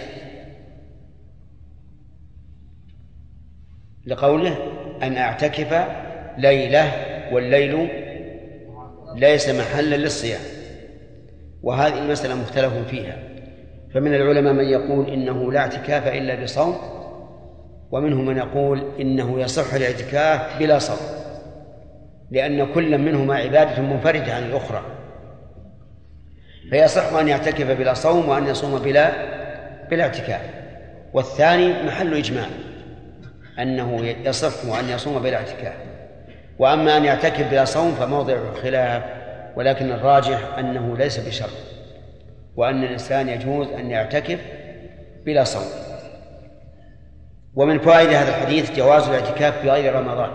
لقوله: أن أعتكف ليلة، والليل ليس محلا للصيام. وهذه المسألة مختلف فيها، فمن العلماء من يقول إنه لا اعتكاف إلا بصوم، ومنهم من يقول إنه يصح الاعتكاف بلا صوم، لأن كل منهما عبادة منفردة عن الأخرى، فيصح أن يعتكف بلا صوم وأن يصوم بلا بلا اعتكاف. والثاني محل إجماع أنه يصح أن يصوم بلا اعتكاف. وأما أن يعتكف بلا صوم فموضع خلاف، ولكن الراجح أنه ليس بشرط، وأن الإنسان يجوز أن يعتكف بلا صوم. ومن فوائد هذا الحديث جواز الاعتكاف في غير رمضان،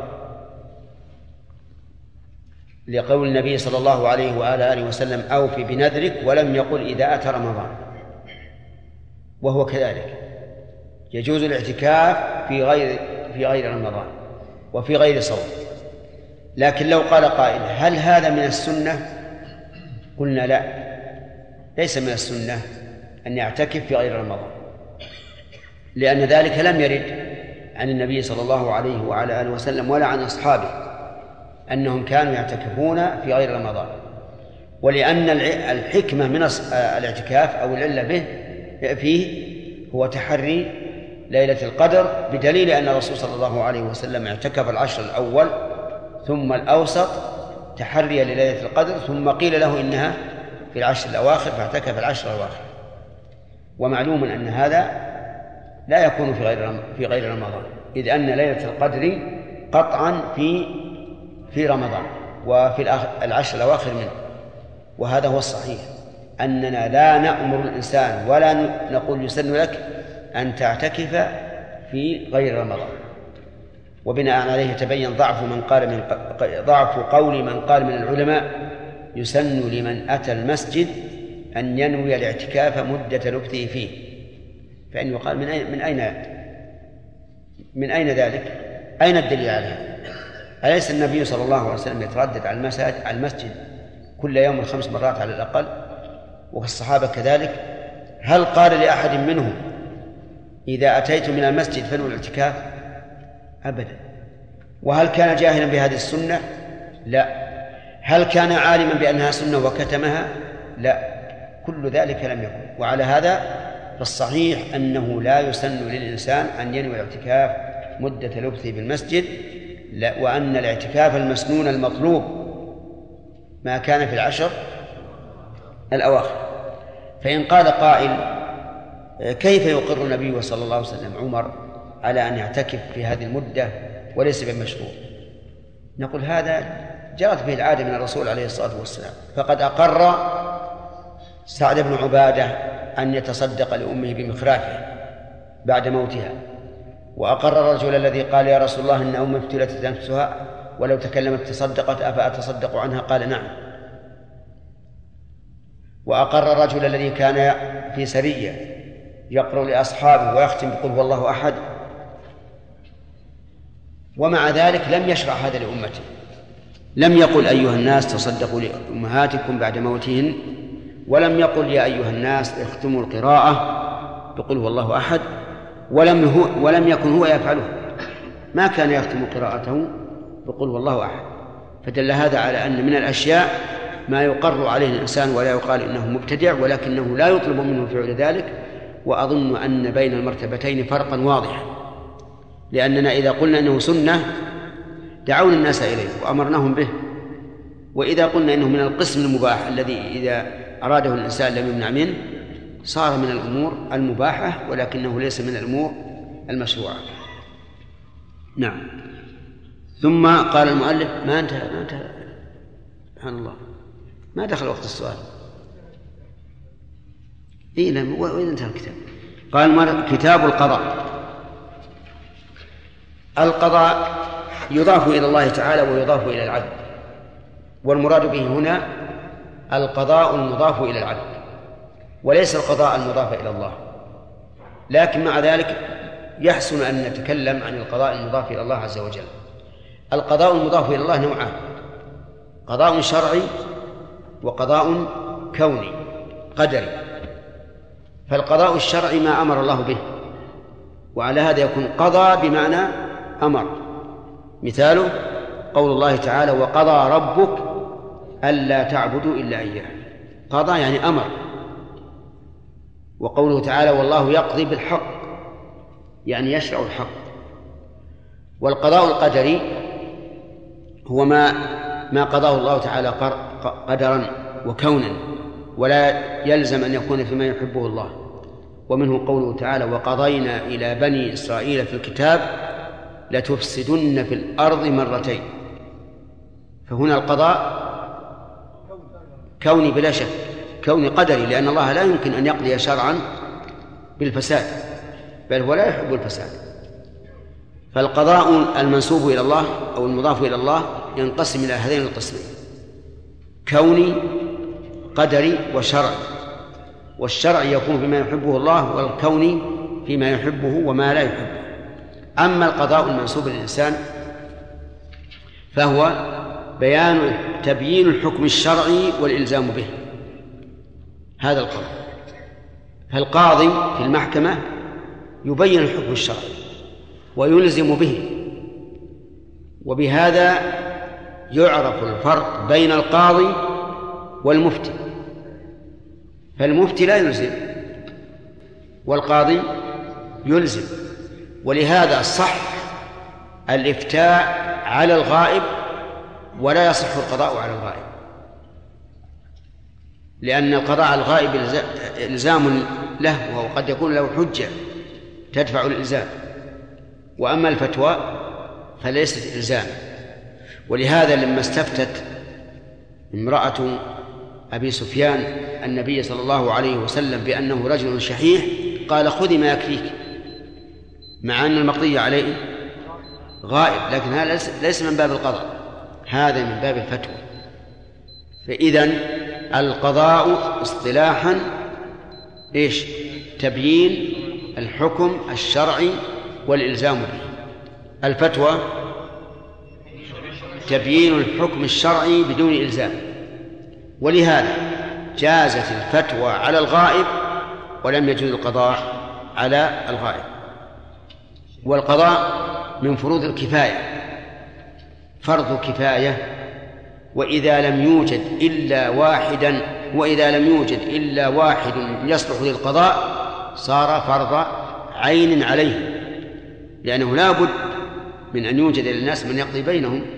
لقول النبي صلى الله عليه وآله وسلم أوفي بنذرك، ولم يقل إذا أتى رمضان، وهو كذلك يجوز الاعتكاف في غير في غير رمضان وفي غير صوم. لكن لو قال قائل هل هذا من السنة؟ قلنا لا، ليس من السنة أن يعتكف في غير رمضان، لأن ذلك لم يرد عن النبي صلى الله عليه وعلى آله وسلم ولا عن أصحابه أنهم كانوا يعتكفون في غير رمضان. ولأن الحكمة من الاعتكاف أو العلة به فيه هو تحري ليلة القدر، بدليل أن الرسول صلى الله عليه وسلم اعتكف العشر الأول ثم الأوسط تحري لليلة القدر، ثم قيل له إنها في العشر الأواخر فاعتكف العشر الأواخر. ومعلوم أن هذا لا يكون في غير في غير رمضان، إذ أن ليلة القدر قطعا في في رمضان وفي العشر الأواخر منه. وهذا هو الصحيح، أننا لا نأمر الإنسان ولا نقول يسن لك أن تعتكف في غير رمضان. وبناء عليه تبين ضعف من قال من ضعف قول من قال من العلماء يسن لمن أتى المسجد أن ينوي الاعتكاف مدة لبثه فيه. فإن يقال من أين من أين من أين ذلك؟ أين الدليل على هذا؟ أليس النبي صلى الله عليه وسلم يتردد على المساجد على المسجد كل يوم خمس مرات على الأقل، والصحابة كذلك؟ هل قال لأحد منهم إذا أتيت من المسجد فانووا الاعتكاف؟ أبدا. وهل كان جاهلا بهذه السنة؟ لا. هل كان عالما بأنها سنة وكتمها؟ لا. كل ذلك لم يكن. وعلى هذا فالصحيح أنه لا يسن للإنسان أن ينوي الاعتكاف مدة لبثه بالمسجد، وأن الاعتكاف المسنون المطلوب ما كان في العشر الأواخر. فإن قال قائل كيف يقر النبي صلى الله عليه وسلم عمر على أن يعتكف في هذه المدة وليس بمشروع؟ نقول هذا جرت به العادة من الرسول عليه الصلاة والسلام، فقد أقر سعد بن عبادة أن يتصدق لأمه بمخرافه بعد موتها، وأقر الرجل الذي قال يا رسول الله إن أمي ابتلت نفسها ولو تكلمت تصدقت أفأتصدق عنها؟ قال نعم. وأقر الرجل الذي كان في سرية يقرأ لأصحابه ويختم بقل هو الله أحد، ومع ذلك لم يشرع هذا لأمته، لم يقل أيها الناس تصدقوا لأمهاتكم بعد موتهن، ولم يقل يا أيها الناس اختموا القراءة بقل هو الله أحد، ولم, هو ولم يكن هو يفعله، ما كان يختم قراءته بقل هو الله أحد. فدل هذا على أن من الأشياء ما يقر عليه الإنسان ولا يقال إنه مبتدع، ولكنه لا يطلب منه فعل ذلك. وأظن أن بين المرتبتين فرقا واضحا، لأننا إذا قلنا أنه سنة دعونا الناس إليه وأمرناهم به، وإذا قلنا أنه من القسم المباح الذي إذا أراده الإنسان لم يمنع منه صار من الأمور المباحة، ولكنه ليس من الأمور المشروعة. نعم. ثم قال المؤلف ما انتهى ما انتهى سبحان الله ما دخل وقت السؤال. إيه لم وين انتهى الكتاب؟ قال كتاب القضاء. القضاء يضاف إلى الله تعالى ويضاف إلى العبد، والمراد به هنا القضاء المضاف إلى العبد وليس القضاء المضاف إلى الله. لكن مع ذلك يحسن أن نتكلم عن القضاء المضاف إلى الله عز وجل. القضاء المضاف إلى الله نوعان: قضاء شرعي وقضاء كوني قدري. فالقضاء الشرعي ما أمر الله به، وعلى هذا يكون قضى بمعنى أمر. مثاله قول الله تعالى وقضى ربك ألا تعبدوا إلا إياه، قضى يعني أمر. وقوله تعالى والله يقضي بالحق يعني يشرع الحق. والقضاء القدري هو ما ما قضاه الله تعالى قدرا وكونا، ولا يلزم أن يكون فيما يحبه الله. ومنه قوله تعالى: وقضينا إلى بني إسرائيل في الكتاب لتفسدن في الأرض مرتين. فهنا القضاء كوني بلا شك، كوني قدري، لأن الله لا يمكن أن يقضي شرعا بالفساد، بل هو لا يحب الفساد. فالقضاء المنسوب إلى الله أو المضاف إلى الله ينقسم إلى هذين القسمين: كوني قدري وشرعي. والشرعي يكون فيما يحبه الله، والكوني فيما يحبه وما لا يحبه. أما القضاء المنسوب للإنسان فهو بيان تبيين الحكم الشرعي والإلزام به، هذا القضاء. فالقاضي في المحكمة يبين الحكم الشرعي ويلزم به، وبهذا يعرف الفرق بين القاضي والمفتي. فالمفتي لا يلزم والقاضي يلزم، ولهذا صح الإفتاء على الغائب ولا يصح القضاء على الغائب، لأن القضاء على الغائب إلزام له، وقد يكون له حجة تدفع الإلزام، وأما الفتوى فليست إلزام. ولهذا لما استفتت امرأة أبي سفيان النبي صلى الله عليه وسلم بأنه رجل شحيح قال: خذي ما يكفيك، مع أن المقضي عليه غائب، لكن هذا ليس من باب القضاء، هذا من باب الفتوى. فإذن القضاء اصطلاحا إيش؟ تبيين الحكم الشرعي والإلزام به. الفتوى تبيين الحكم الشرعي بدون إلزام، ولهذا جازت الفتوى على الغائب ولم يجوز القضاء على الغائب. والقضاء من فروض الكفاية، فرض كفاية، وإذا لم يوجد إلا واحدا وإذا لم يوجد إلا واحد يصلح للقضاء صار فرض عين عليه، لأنه لا بد من أن يوجد للناس من يقضي بينهم.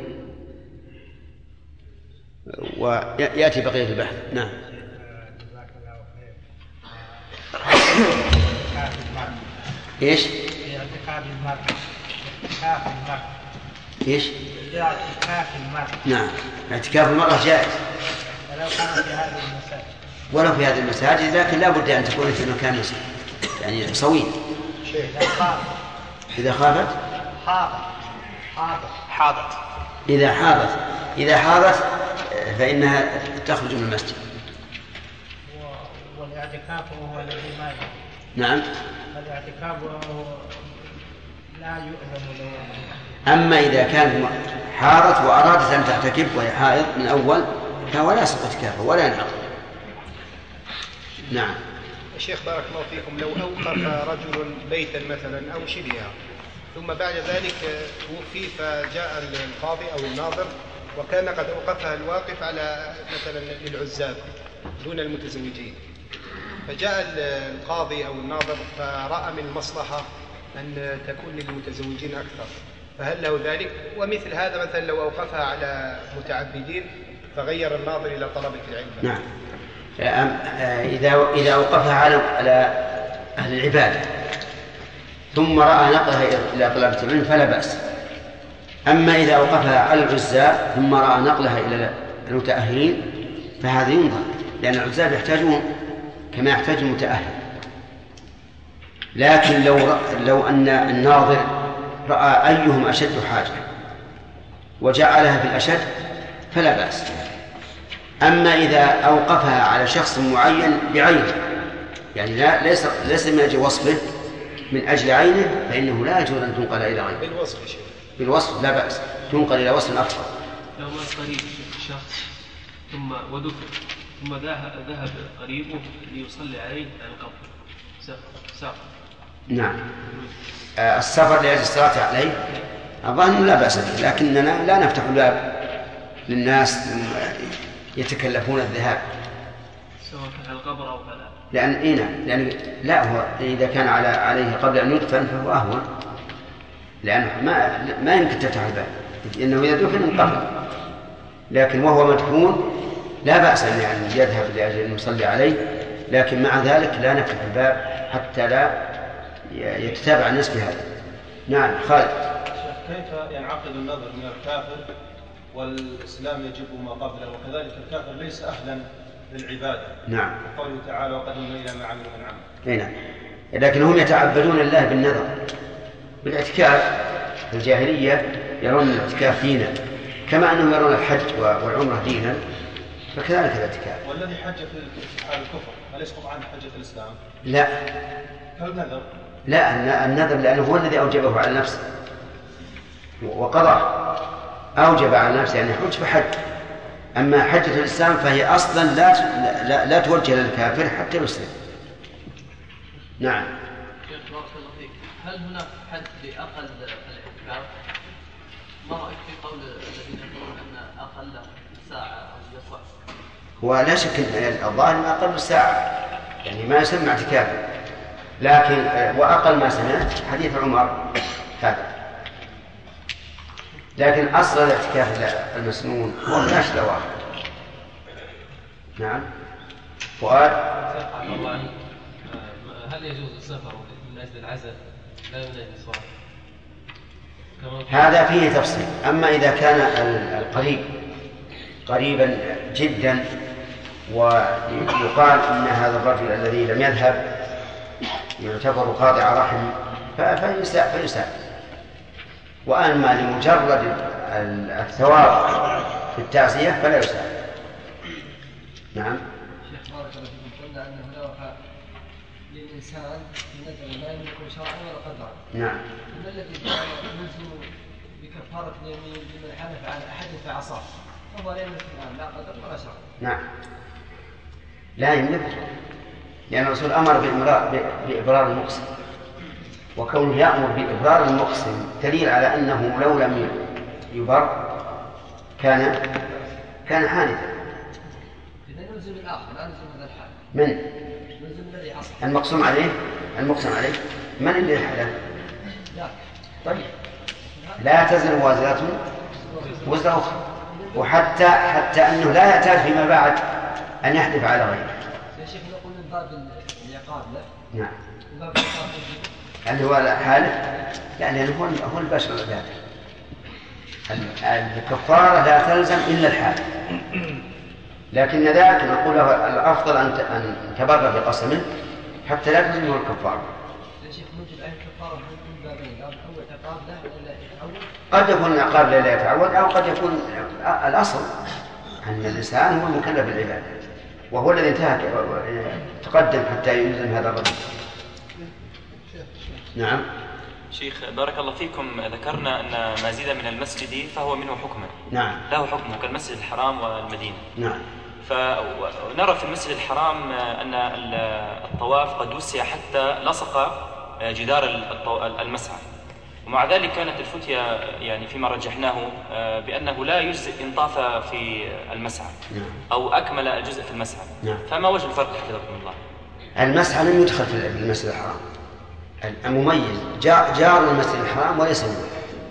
ويأتي بقية البحث. نعم. إيش؟ اعتكاف المرء. اعتكاف المرء. إيش؟ اعتكاف المرء. نعم، اعتكاف المرأة جائز ولو كان في هذه المساجد. ولو في هذه المساجد، لكن لا بد أن تكون في مكان يعني صويب. إذا خافت حاضت حاضت حاضت إذا حاضت إذا حاضت فإنها تخرج من المسجد. والاعتكاف هو الذي ماذا؟ نعم، الاعتكاف لا يؤذن له. أما إذا كانت حاضت وأرادت أن تعتكف وهي حائض من أول فهو لا يسقط اعتكافه ولا ينعقد. نعم. الشيخ بارك الله فيكم، لو أوقف رجل بيتا مثلا أو شبهها ثم بعد ذلك توفي فجاء القاضي أو الناظر وكان قد أوقفها الواقف على مثلا للعزاب دون المتزوجين، فجاء القاضي أو الناظر فرأى من المصلحة أن تكون للمتزوجين أكثر، فهل له ذلك؟ ومثل هذا مثلا لو أوقفها على متعبدين فغير الناظر إلى طلبة العلم. نعم، إذا إذا أوقفها على على أهل العبادة ثم رأى نقلها إلى طلبة العلم فلا بأس. أما إذا أوقفها على العزاب ثم رأى نقلها إلى المتأهلين فهذا ينظر، لأن العزاب يحتاجون كما يحتاج المتأهل. لكن لو لو أن الناظر رأى أيهم أشد حاجة وجعلها في الأشد فلا بأس. أما إذا أوقفها على شخص معين بعينه، يعني لا ليس ليس من أجل وصفه، من أجل عينه، فإنه لا يجوز أن تنقل إلى غيره. بالوصف شيء. بالوصف لا بأس، تنقل إلى وصف أفضل. لو مات قريب شخص ثم ودفن ثم ذهب قريبه ليصلي عليه على القبر سافر. نعم، آه السفر لأجل الصلاة عليه أظن لا بأس به، لكننا لا نفتح الباب للناس يتكلفون الذهاب سواء في القبر أو فلا. لأن إيه لأن لا هو إذا كان على عليه قبل أن يدفن فهو أهون. لأنه ما ما يمكن تفتح الباب، إنه إذا دفن انقفل، لكن وهو مدفون لا بأس أن يعني يذهب لأجل أن يصلي عليه، لكن مع ذلك لا نفتح الباب حتى لا يتتابع الناس بهذا. نعم خالد. كيف ينعقد النذر من الكافر والإسلام يجب ما قبله، وكذلك الكافر ليس أهلا للعبادة؟ نعم. قوله تعالى وقدمنا إلى ما عملوا من عمل. نعم. لكن هم يتعبدون الله بالنذر بالاعتكاف. في الجاهلية يرون الاعتكاف دينا، كما أنهم يرون الحج والعمرة دينا، فكذلك الاعتكاف. والذي حج في حال الكفر هل يسقط عنه حجة الإسلام؟ لا. كالنذر؟ لا، النذر لأنه هو الذي أوجبه على نفسه وقضى، أوجب على نفسه أن يحج فحج. أما حجة الإسلام فهي أصلا لا لا, لا توجه للكافر حتى يسلم. نعم. شيخ بارك الله فيك، هل هناك حد لأقل الاعتكاف؟ ما رأيك في قول الذين يقولون أن أقل ساعة أو يصح؟ هو لا شك أن الظاهر ما أقل ساعة يعني ما يسمى اعتكافا، لكن وأقل ما سمعت حديث عمر هذا، لكن أصل الاعتكاف المسنون هو من عشر أواخر. نعم. فؤاد. هل يجوز السفر من أجل العزل لا ينادي الصلاة؟ هذا فيه تفصيل. أما إذا كان القريب قريبا جدا ويقال إن هذا الرجل الذي لم يذهب يعتبر قاطع رحم فيساء، وأما لمجرد الثواب في التعزية فلا يساء. نعم. شيخ بارك الله فيكم، قلنا أنه لا وفاء للإنسان في نذر لا يملك شرعا ولا قدرا. نعم. ما الذي يلزم بكفارة اليمين لمن حلف على أحد فعصاه فهو لا يملك الآن لا قدر ولا شرع؟ نعم لا يملك، لأن الرسول أمر بإبرار المقسم، وكونه يأمر بإبرار المقسم دليل على أنه لو لم يبر كان كان حانثا. إذا نلزم الآخر لا نلزم هذا الحال. من؟ نلزم الذي عصى. المقسوم عليه المقسم عليه من اللي حلف؟ لا. طيب لا تزر وازرة وزر أخرى، وحتى حتى أنه لا يحتاج فيما بعد أن يحلف على غيره. يا شيخ نقول من باب العقاب لا؟ نعم. من باب العقاب اللي هو حالف لا، لأنه هو هو البشر العباد. الكفارة لا تلزم إلا الحالف، لكن ذاك نقول له الأفضل أن تبرر بقسمه حتى لا تلزمه الكفارة. يا شيخ نوجد أي كفارة من بابين، أو عقاب لا ولا يتعود؟ قد يكون العقاب لا يتعود، أو قد يكون الأصل أن الإنسان هو المكلف بالعبادة وهو الذي انتهى تقدم حتى يلزم هذا الرجل. نعم. شيخ بارك الله فيكم، ذكرنا أن ما زيد من المسجد فهو منه حكما. نعم. له حكمه كالمسجد الحرام والمدينة. نعم. فنرى في المسجد الحرام أن الطواف قد وسع حتى لصق جدار المسعى، ومع ذلك كانت الفتية يعني فيما رجحناه بأنه لا يجزئ إن طاف في المسعى أو أكمل الجزء في المسعى. نعم. فما وجه الفرق حفظكم الله؟ المسعى لم يدخل في المسجد الحرام، المميز جار المسجد الحرام وليس منه.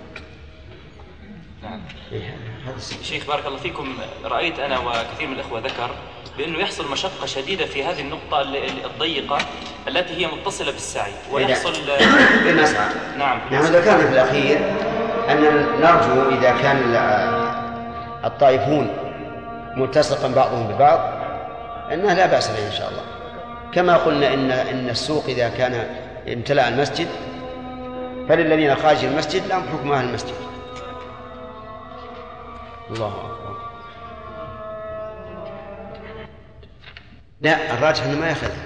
نعم. شيخ بارك الله فيكم، رأيت أنا وكثير من الأخوة ذكر بأنه يحصل مشقة شديدة في هذه النقطة الضيقة التي هي متصلة بالسعي ويحصل بالمسعى. نعم. نحن ذكرنا في الأخير أن نرجو إذا كان الطائفون ملتصقا بعضهم ببعض أنه لا بأس به إن شاء الله، كما قلنا إن إن السوق إذا كان امتلأ المسجد فللذين خارج المسجد لهم حكم أهل المسجد. الله أكبر. لا، الراجح أنه ما يأخذ.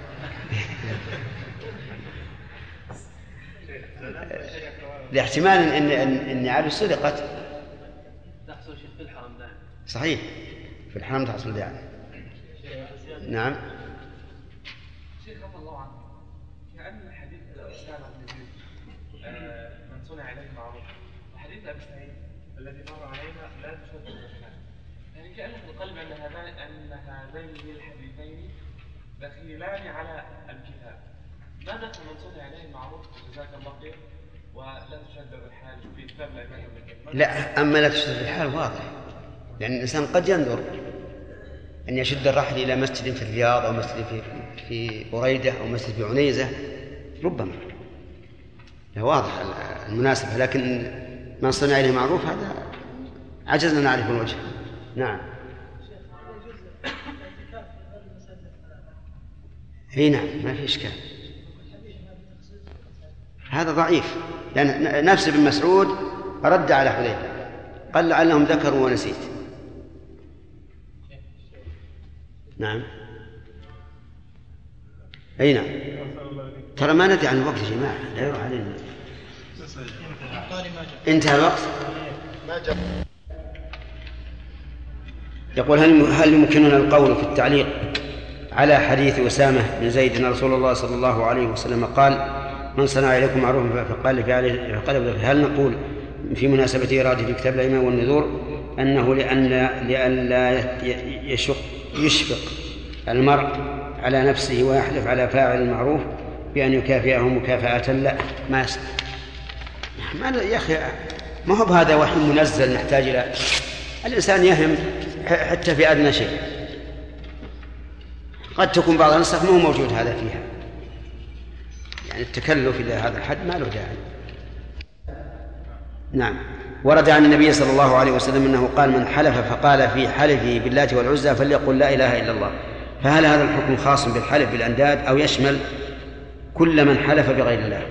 لاحتمال إن إن إن عاد سرقت. تحصل شيخ في الحرم دائما. صحيح، في الحرم تحصل دائما. نعم. شيخ رضي الله عنه، في عندنا حديث الإسلام عن النبي من صنع عليه معروف، وحديث أبي سعيد الذي مر علينا لا تشد الرحمن، يعني كأنه القلب أن هذين أن هذين الحديثين دخيلان على الكتاب. ماذا من صنع عليه معروف جزاك الله خير، ولا تشد الرحال في كتاب الأيمان والنذور. لا، أما لا تشد الرحال واضح، لأن الإنسان قد ينظر أن يشد الرحل إلى مسجد في الرياض أو مسجد في في بريدة أو مسجد في عنيزة، ربما لا واضح المناسبة، لكن من صنع إليه معروف هذا عجزنا نعرف الوجه. نعم. اي نعم، ما في إشكال. هذا ضعيف، لأن نفس ابن مسعود رد على حذيفة قال لعلهم ذكروا ونسيت. نعم. أي نعم. ترى ما ندري عن الوقت يا جماعة، لا يروح علينا. انتهى الوقت. يقول هل هل يمكننا القول في التعليق على حديث أسامة بن زيد أن رسول الله صلى الله عليه وسلم قال من صنع إليكم معروفا فقال في عليه فقال، هل نقول في مناسبة إراده في كتاب الأيمان والنذور أنه لأن لئلا يشق يشفق المرء على نفسه ويحلف على فاعل المعروف بأن يكافئه مكافأة؟ لا، ما يصح. ما يا أخي، ما هو بهذا وحي منزل نحتاج إلى الإنسان يهم حتى في أدنى شيء. قد تكون بعض النسخ ما هو موجود هذا فيها، يعني التكلف إلى هذا الحد ما له داعي. نعم. ورد عن النبي صلى الله عليه وسلم أنه قال من حلف فقال في حلفه باللات والعزى فليقل لا إله إلا الله. فهل هذا الحكم خاص بالحلف بالأنداد أو يشمل كل من حلف بغير الله؟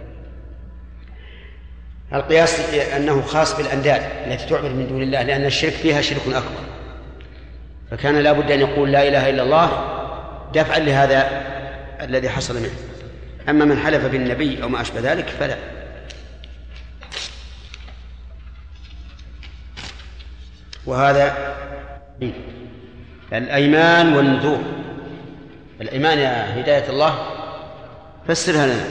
القياس أنه خاص بالأنداد التي تعبد من دون الله، لأن الشرك فيها شرك أكبر، فكان لا بد أن يقول لا إله إلا الله دفعا لهذا الذي حصل منه. أما من حلف بالنبي أو ما أشبه ذلك فلا. وهذا الأيمان والنذور. الأيمان يا هداية الله فسرها لنا،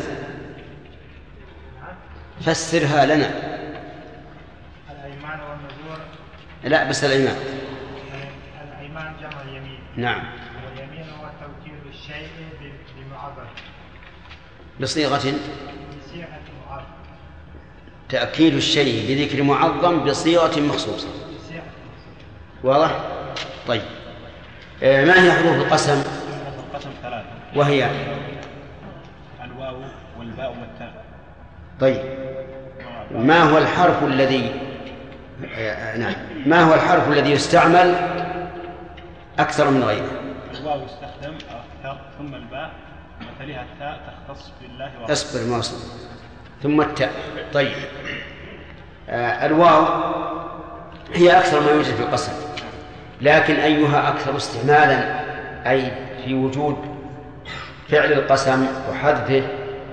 فسرها لنا. الأيمان والنذور. لا بس الأيمان. الأيمان جمع اليمين. نعم. واليمين هو توكيد الشيء بمعظم. بصيغة. بصيغة معظم. تأكيد الشيء بذكر معظم بصيغة مخصوصة. واضح؟ طيب. ما هي حروف القسم؟ القسم ثلاثة. وهي الواو والباء والتاء. طيب. ما هو الحرف الذي نعم ما هو الحرف الذي يستعمل أكثر من غيره؟ الواو يستخدم أكثر، ثم الباء وتليها التاء تختص بالله وحده. اصبر ما وصل. ثم التاء. طيب. آه الواو هي أكثر ما يوجد في القسم، لكن أيها أكثر استعمالا أي في وجود فعل القسم وحذفه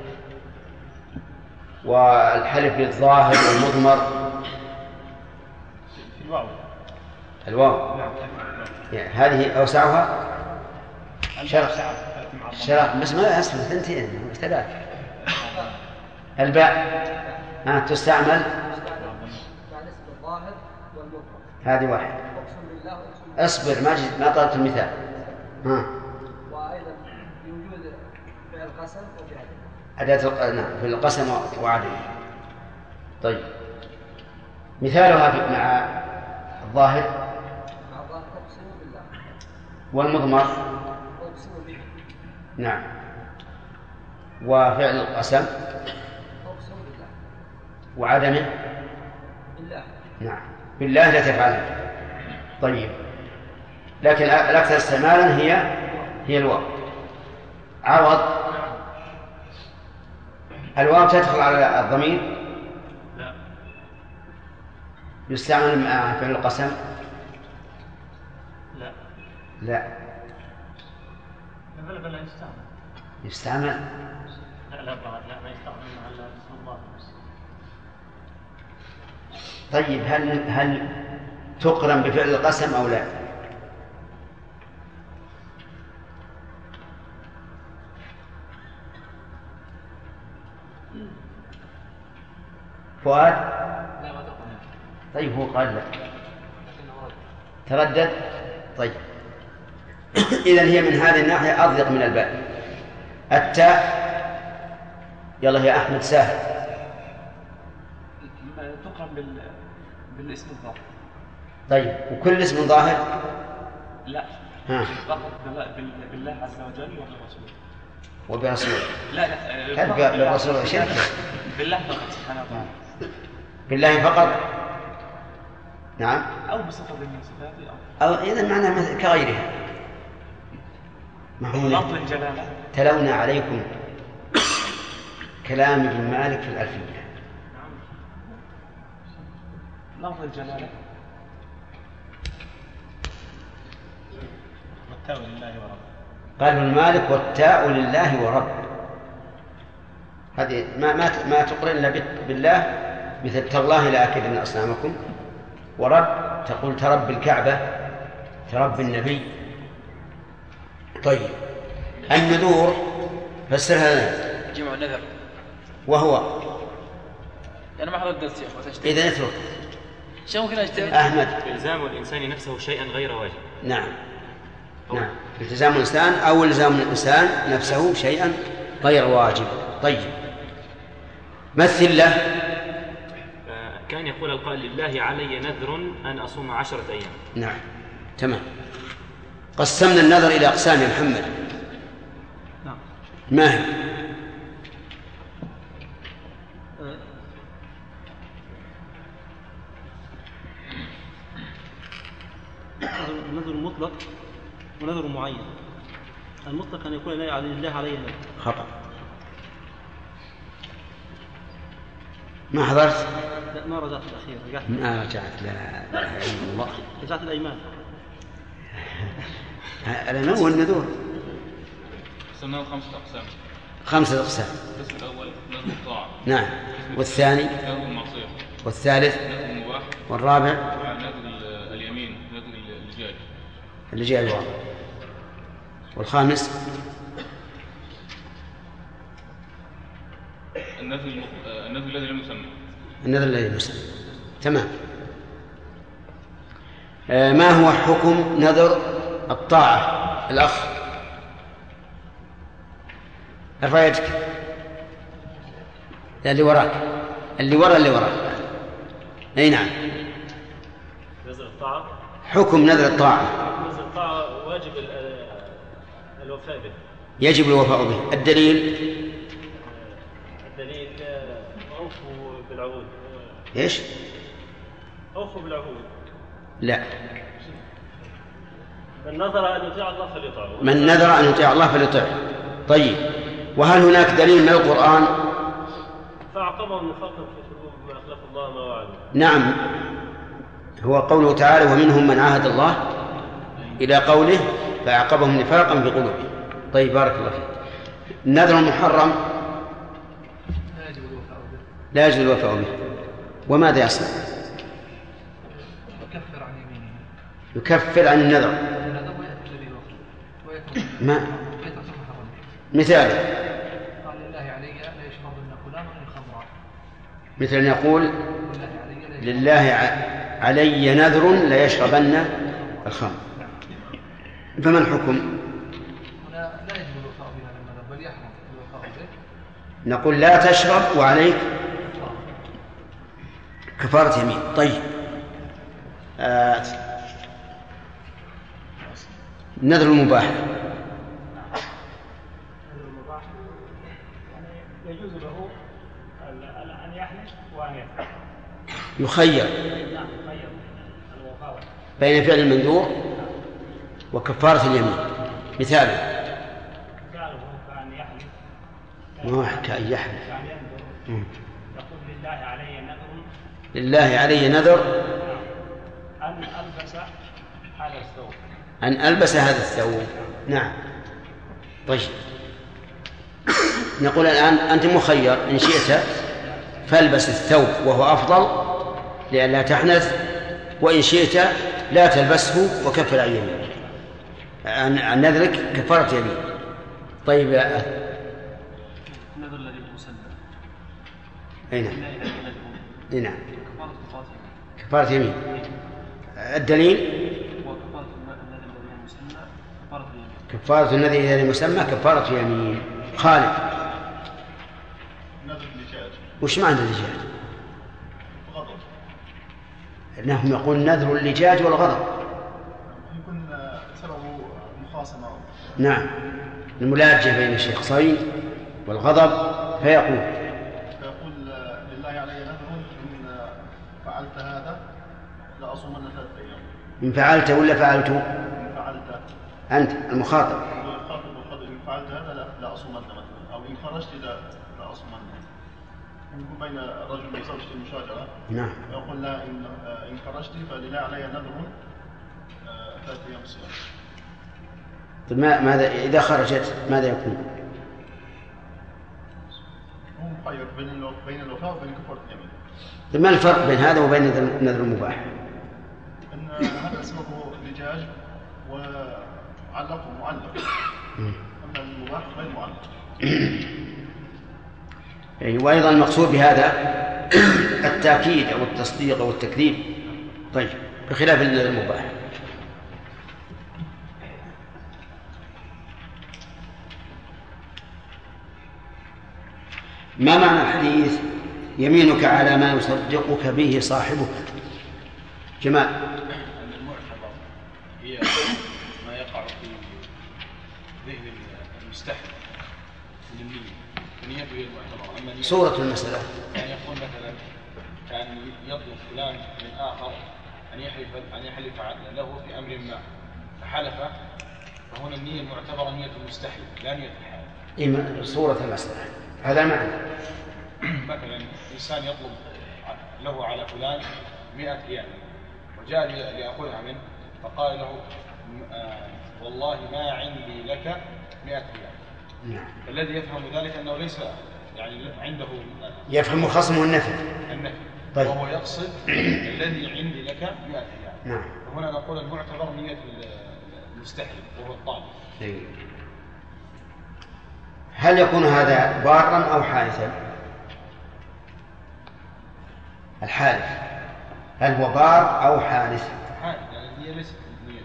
والحلف بالظاهر والمضمر؟ الواو. الواو. يعني هذه أوسعها شرح شرح بس ما أصل ثنتين ثلاث. الباء ها تستعمل هذه واحد. اصبر ما جد ما طلبت المثال. ها. وأيضا بوجود فعل القسم وفعل أداة نعم في القسم وعدم. طيب. مثالها مع الظاهر. مع الظاهر تقسم بالله. والمضمر. تقسم به. نعم. وفعل القسم. تقسم بالله. وعدمه. بالله. نعم. بالله لا تفعله. طيب. لكن الأكثر استعمالا هي هي الواو. عوض. الواو تدخل على الضمير؟ لا. يستعمل مع فعل القسم؟ لا. لا. بل بل يستعمل. يستعمل؟ لا لا لا ما يستعمل مع اسم الله. طيب هل هل تقرن بفعل القسم أو لا؟ فؤاد؟ لا ما تقرن. طيب هو قال لا. تردد؟ طيب. إذن هي من هذه الناحية أضيق من الباء. التاء يلا يا أحمد سهل. يقرن بال... بالاسم الظاهر. طيب وكل اسم ظاهر؟ لا ها. فقط بالله, بالله عز وجل وبرسوله. وبرسوله. لا لا هل بالرسول شرك؟ بالله فقط سبحانه وتعالى. بالله فقط؟ نعم. أو بصفة من صفاته أو. أو إذا معناها كغيرها. ما هو لفظ الجلالة. تلونا عليكم كلام ابن مالك في الألفية. لفظ الجلالة. والتاء لله ورب. قال ابن مالك والتاء لله ورب. هذه ما ما ما تقرن الا بالله، مثل تالله لاكلن اصنامكم، ورب تقول ترب الكعبه، ترب النبي. طيب النذور فسر هذا. جمع النذر. وهو انا ما حضرت الدرس يا اخوان. اذا اترك شو ممكن اجتهد؟ احمد. الزام الانسان نفسه شيئا غير واجب. نعم نعم، التزام الإنسان أو إلزام الإنسان نفسه شيئا غير واجب. طيب مثل له. كان يقول القائل لله علي نذر أن أصوم عشرة أيام. نعم تمام. قسمنا النذر إلى أقسام يا محمد. نعم. ما هي؟ النذر المطلق ونذر معين. المطلق أن يكون لله عليه نذر. خطأ. ما حضرت؟ لا ما رجعت الأخير. رجعت. ما رجعت. لا لا إله إلا الله. رجعت الأيمان. الأيمان والنذور. قسمناه خمسة أقسام. خمسة أقسام. القسم الأول نذر الطاعة. نعم. والثاني؟ نذر المعصية. والثالث؟ نذر المباح. والرابع؟ نذر اليمين، نذر اللجاج. اللجاج الواضح. والخامس؟ النذر النذر الذي لم يسمى. النذر الذي لم يسمى. تمام. آه ما هو حكم نذر الطاعة؟ الأخ ارفع يدك. اللي وراك، اللي ورا اللي وراك. أي نعم. نذر الطاعة. حكم نذر الطاعة. نذر الطاعة واجب الوفاء به. يجب الوفاء به. الدليل؟ الدليل أوفوا بالعهود. إيش؟ أوفوا بالعهود. لا. من نذر أن يطيع الله فليطعه. من نذر أن يطيع الله فليطعه. طيب وهل هناك دليل من القرآن؟ فأعقبهم نفاقا في قلوبهم ما أخلف الله ما وعده. نعم، هو قوله تعالى ومنهم من عاهد الله إلى قوله فأعقبهم نفاقا في قلوبهم. طيب بارك الله فيك. النذر المحرم لا يجب الوفاء به. وماذا يصنع؟ يكفر عن يمينه. يكفر عن النذر. ما مثال؟ قال لله علي لا يشربن فلان الخمر. مثل أن يقول لله علي نذر لا يشربن الخمر. فما الحكم؟ لا يجب الوفاء بهذا النذر بل يحرم الوفاء به. نقول لا تشرب وعليك كفارة يمين. طيب آه. نذر المباح. يجوز له أن يحلف وأن يفعل. يخير بين فعل المنذور وكفارة اليمين. مثاله كأن يحلف. ما كأن يحلف. كأن ينذر. يقول لله علي نذر. لله علي نذر أن ألبس هذا الثوب. أن ألبس هذا الثوب. نعم. طيب نقول الآن أنت مخير، إن شئت فالبس الثوب وهو أفضل لئلا تحنث، وإن شئت لا تلبسه وكفر عن يمينك عن نذرك كفارة يمين. طيب النذر الذي مسلم. أي نعم. أي نعم. كفارة يمين. الدليل كفارة الذي الذي مسمى كفارة يمين. خالد وش معنى اللجاج؟ أنهم يقول نذر اللجاج والغضب. يكون سببه مخاصمة. نعم، الملاجة بين الشخصين والغضب، فيقول فيقول لله علي نذر إن فعلت هذا لأصومن ثلاثة أيام. إن فعلت ولا فعلت؟ إن فعلت أنت المخاطب. المخاطب والخطأ إن فعلت هذا لأصومن مثلا، أو إن خرجت لأصومن. يكون بين الرجل وزوجته المشاجرة. نعم. يقول لا إن إن خرجت فلله علي نذر ثلاثة أيام صيام. طيب ماذا إذا خرجت ماذا يكون؟ هو مخير بين بين الوفاء وبين كفارة اليمين. طيب ما الفرق بين هذا وبين النذر المباح؟ أن هذا سببه لجاج وعلق ومعلق، أما المباح غير معلق. وأيضا المقصود بهذا التأكيد أو التصديق أو التكذيب. طيب بخلاف المباح. ما معنى الحديث يمينك على ما يصدقك به صاحبك؟ جمال. أن المعتبر هي ما يقع في ذهن المستحيل من النية، فنيته هي المعتبرة. أما النية صورة المسألة يعني يقول مثلا كان يطلب فلان من آخر أن يحلف أن يحلف له في أمر ما فحلف، فهنا النية المعتبرة نية المستحيل لا نية الحال. إيه صورة المسألة هذا معنى. مثلا إنسان يطلب له على فلان مئة ريال وجاء ليأخذها منه فقال له آه والله ما عندي لك مئة ريال. نعم. الذي يفهم ذلك أنه ليس يعني عنده يفهم الخصم والنفي. النفي. طيب. وهو يقصد الذي عندي لك مئة ريال. نعم. فهنا نقول المعتبر نية المستحيل وهو الطالب. طيب. هل يكون هذا بارا أو حادثا؟ الحادث هل هو بار أو حادث؟ حادث يعني هي ليست نية.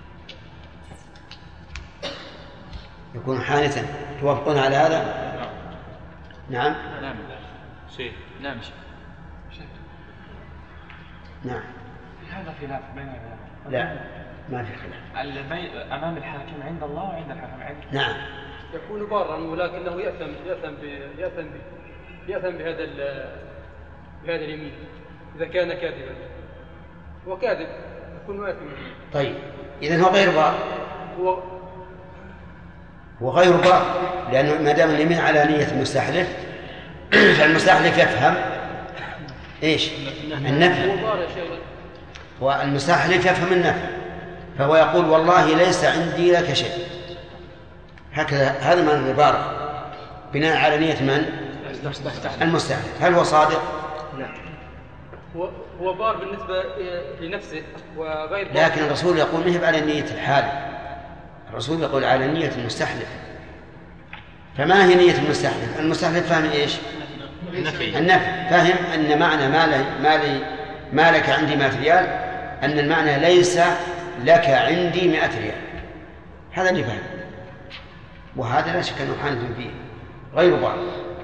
يكون حادثا. توافقون على هذا؟ نعم. نعم شيء. نعم شيء. نعم. هذا خلاف بين لا ما في خلاف. أمام الحاكم عند الله وعند الحاكم عند. نعم. يكون بارا ولكنه يأثم يأثم يأثم يأثم بهذا بهذا اليمين إذا كان كاذبا. هو كاذب يكون آثما. طيب إذن هو غير بار. هو هو غير بار لأنه ما دام اليمين على نية المستحلف فالمستحلف يفهم إيش؟ النفي. والمستحلف يفهم النفي فهو يقول والله ليس عندي لك شيء. هكذا هذا من العبارة بناء على نية من؟ المستحلف. هل هو صادق؟ لا. هو هو بار بالنسبة لنفسه وغير بار. لكن الرسول يقول نهب على نية الحال. الرسول يقول على نية المستحلف. فما هي نية المستحلف؟ المستحلف فاهم إيش؟ النفي. النفي. فاهم أن معنى ما لي ما لي ما لك عندي مئة ريال أن المعنى ليس لك عندي مئة ريال. هذا اللي فهم. وهذا لا شك أنه حانث فيه غير بار.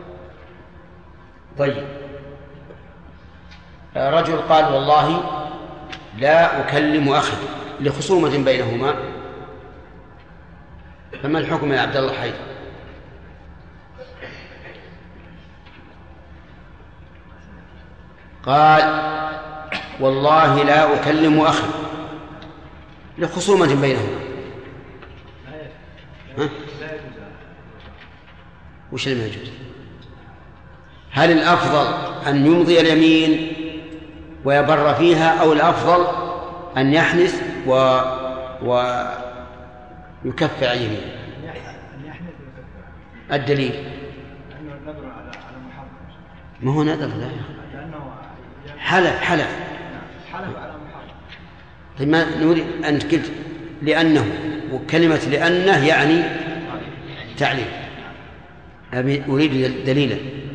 طيب رجل قال والله لا أكلم أخي لخصومة بينهما، فما الحكم يا عبد الله حيدر؟ قال والله لا أكلم أخي لخصومة بينهما. ها؟ وش اللي ما يجوز؟ هل الأفضل أن يمضي اليمين ويبر فيها أو الأفضل أن يحنث و... ويكفر يمين؟ الدليل ما هو نذر لا حلف حلف طيب ما نريد أن قلت لأنه وكلمة لأنه يعني تعليل. أبي أريد دليلا.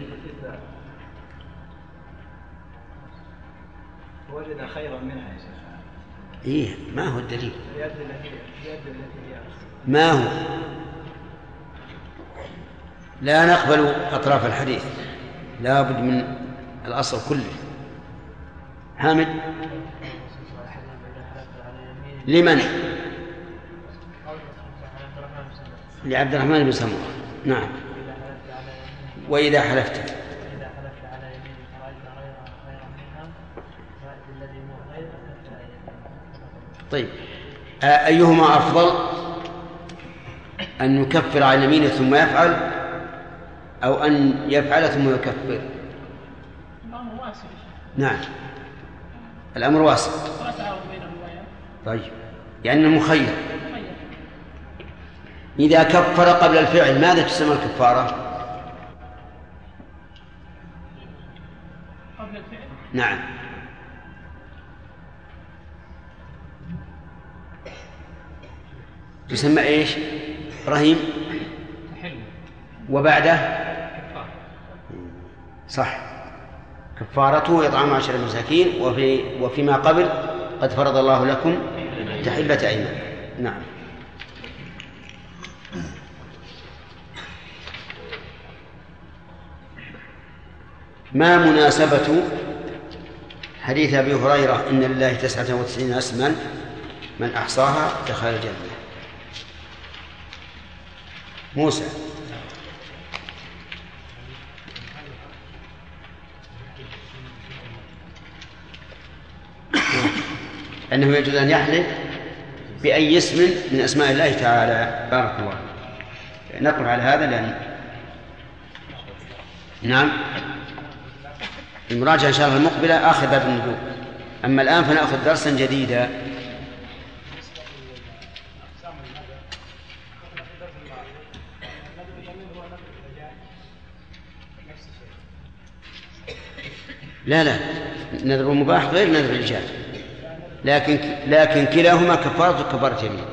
وجد خيرا منها يا شيخ. إيه ما هو الدليل؟ ما هو؟ لا نقبل أطراف الحديث، لا بد من الأصل كله. حامد لمن؟ لعبد الرحمن بن سمرة. نعم. وإذا حلفت طيب أيهما أفضل، أن يكفر على اليمين ثم يفعل أو أن يفعل ثم يكفر؟ نعم الأمر واسع. طيب يعني المخير إذا كفر قبل الفعل ماذا تسمى الكفارة؟ قبل الفعل نعم تسمى إيش؟ رهيم. وبعده صح كفارته إطعام عشرة مساكين، وفي وفيما قبل قد فرض الله لكم تحلة أيمان. نعم. ما مناسبة حديث أبي هريرة إن لله تسعة وتسعين اسما من أحصاها دخل الجنة؟ موسى. أنه يجوز أن يحلف بأي اسم من أسماء الله تعالى. بارك الله. نقف على هذا لأن نعم المراجعة إن شاء الله المقبلة آخر باب النذور. أما الآن فنأخذ درسا جديدا. لا لا نذر المباح غير نذر الإيجاب، لكن لكن كلاهما كفارة كفارة يمين.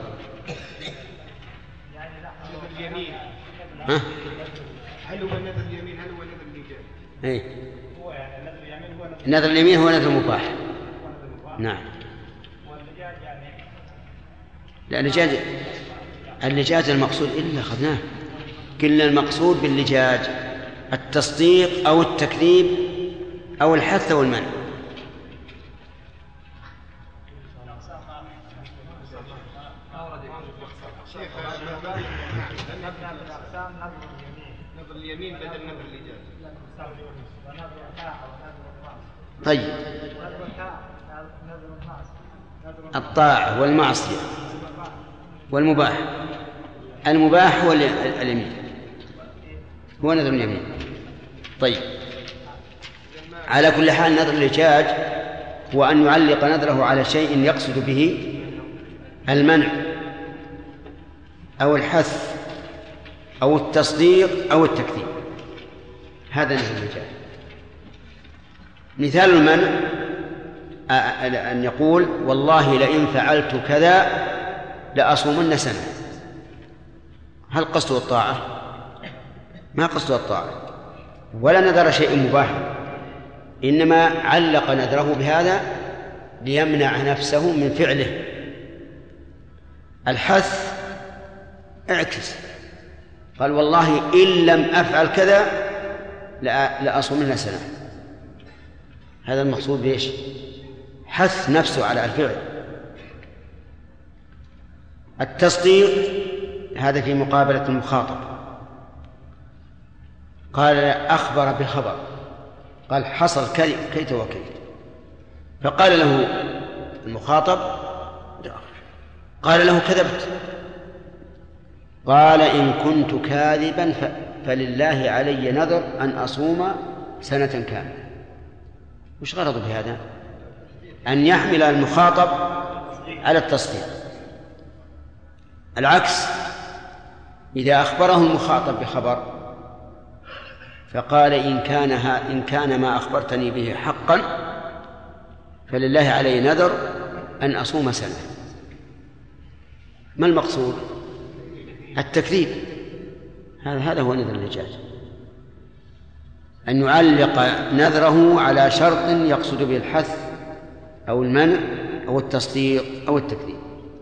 ها؟ هل هو نذر اليمين هل هو نذر الإيجاب؟ إيه. نذر اليمين هو نذر المباح. نعم. لا اللجاج اللجاج المقصود إلا أخذناه. قلنا المقصود باللجاج التصديق أو التكذيب أو الحث أو المنع. نذر اليمين بدل نذر الإيجاب. طيب الطاعة والمعصية والمباح. المباح هو اليمين هو نذر اليمين. طيب على كل حال نذر الإيجاج هو أن يعلق نذره على شيء يقصد به المنع أو الحث أو التصديق أو التكذيب. هذا نذر الإيجاج. مثال المنع أن يقول والله لئن فعلت كذا لأصومن سنة. هل قصده الطاعة؟ ما قصده الطاعة ولا نذر شيء مباح، إنما علق نذره بهذا ليمنع نفسه من فعله. الحث اعكس قال والله إن لم أفعل كذا لأصومن سنة. هذا المقصود بإيش؟ حث نفسه على الفعل. التصديق هذا في مقابلة المخاطب. قال أخبر بخبر قال حصل كيت وكيت، فقال له المخاطب قال له كذبت. قال إن كنت كاذبا فلله علي نذر أن أصوم سنة كاملة. وش غرض بهذا؟ أن يحمل المخاطب على التصديق. العكس إذا أخبره المخاطب بخبر فقال إن كان, إن كان ما أخبرتني به حقا فلله علي نذر أن أصوم سنة. ما المقصود؟ التكذيب. هذا هذا هو نذر الإيجاج، أن يعلق نذره على شرط يقصد به الحث أو المنع أو التصديق أو التكذيب.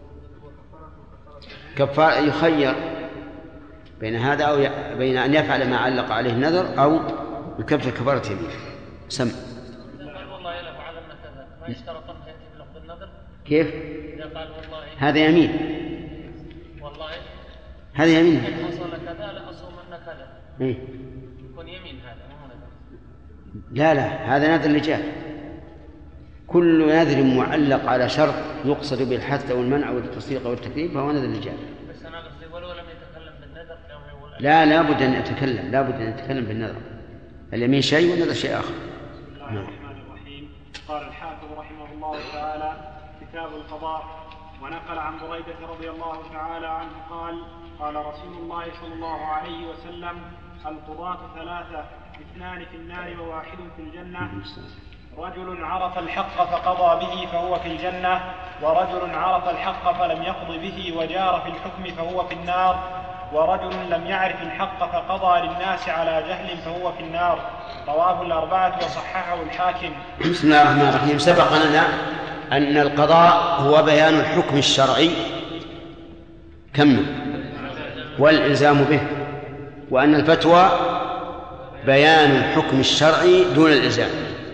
كفار يخير بين هذا أو ي... بين أن يفعل ما علق عليه النذر أو يكفر كفارة يمين. سم والله لا فعلنا كذا ما ما يشترط أن يأتي بلفظ النذر؟ كيف؟ إذا قال والله هذا يمين. والله هذا يمين. إن حصل كذا لأصومن كذا. إيه؟ يكون يمين هذا ما هو نذر. لا لا، هذا نذر لجاه. كل نذر معلق على شرط يقصد بالحث أو المنع أو التصديق أو التكذيب فهو نذر لجاه. بس أنا قصدي ولو لم يتكلم بالنذر لا لا بد أن يتكلم، لا بد أن يتكلم بالنذر. اليمين شيء والنذر شيء آخر. بسم الله الرحمن الرحيم. قال الحافظ رحمه الله تعالى: كتاب القضاء. ونقل عن بريدة رضي الله تعالى عنه قال: قال رسول الله صلى الله عليه وسلم: القضاة ثلاثة، اثنان في النار وواحد في الجنة. رجل عرف الحق فقضى به فهو في الجنة، ورجل عرف الحق فلم يقض به وجار في الحكم فهو في النار، ورجل لم يعرف الحق فقضى للناس على جهل فهو في النار. رواه الأربعة وصححه الحاكم. بسم الله الرحمن الرحيم. سبق لنا أن القضاء هو بيان الحكم الشرعي كم والإلزام به، وأن الفتوى بيان الحكم الشرعي دون الإلزام.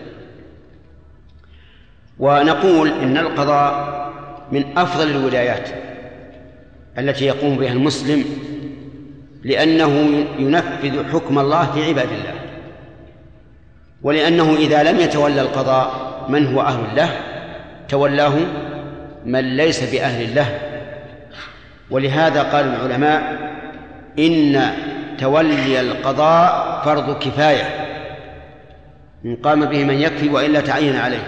ونقول إن القضاء من أفضل الولايات التي يقوم بها المسلم، لأنه ينفذ حكم الله في عباد الله، ولأنه إذا لم يتولى القضاء من هو أهل له تولاه من ليس بأهل له. ولهذا قال العلماء إن تولي القضاء فرض كفاية، إن قام به من يكفي وإلا تعين عليه.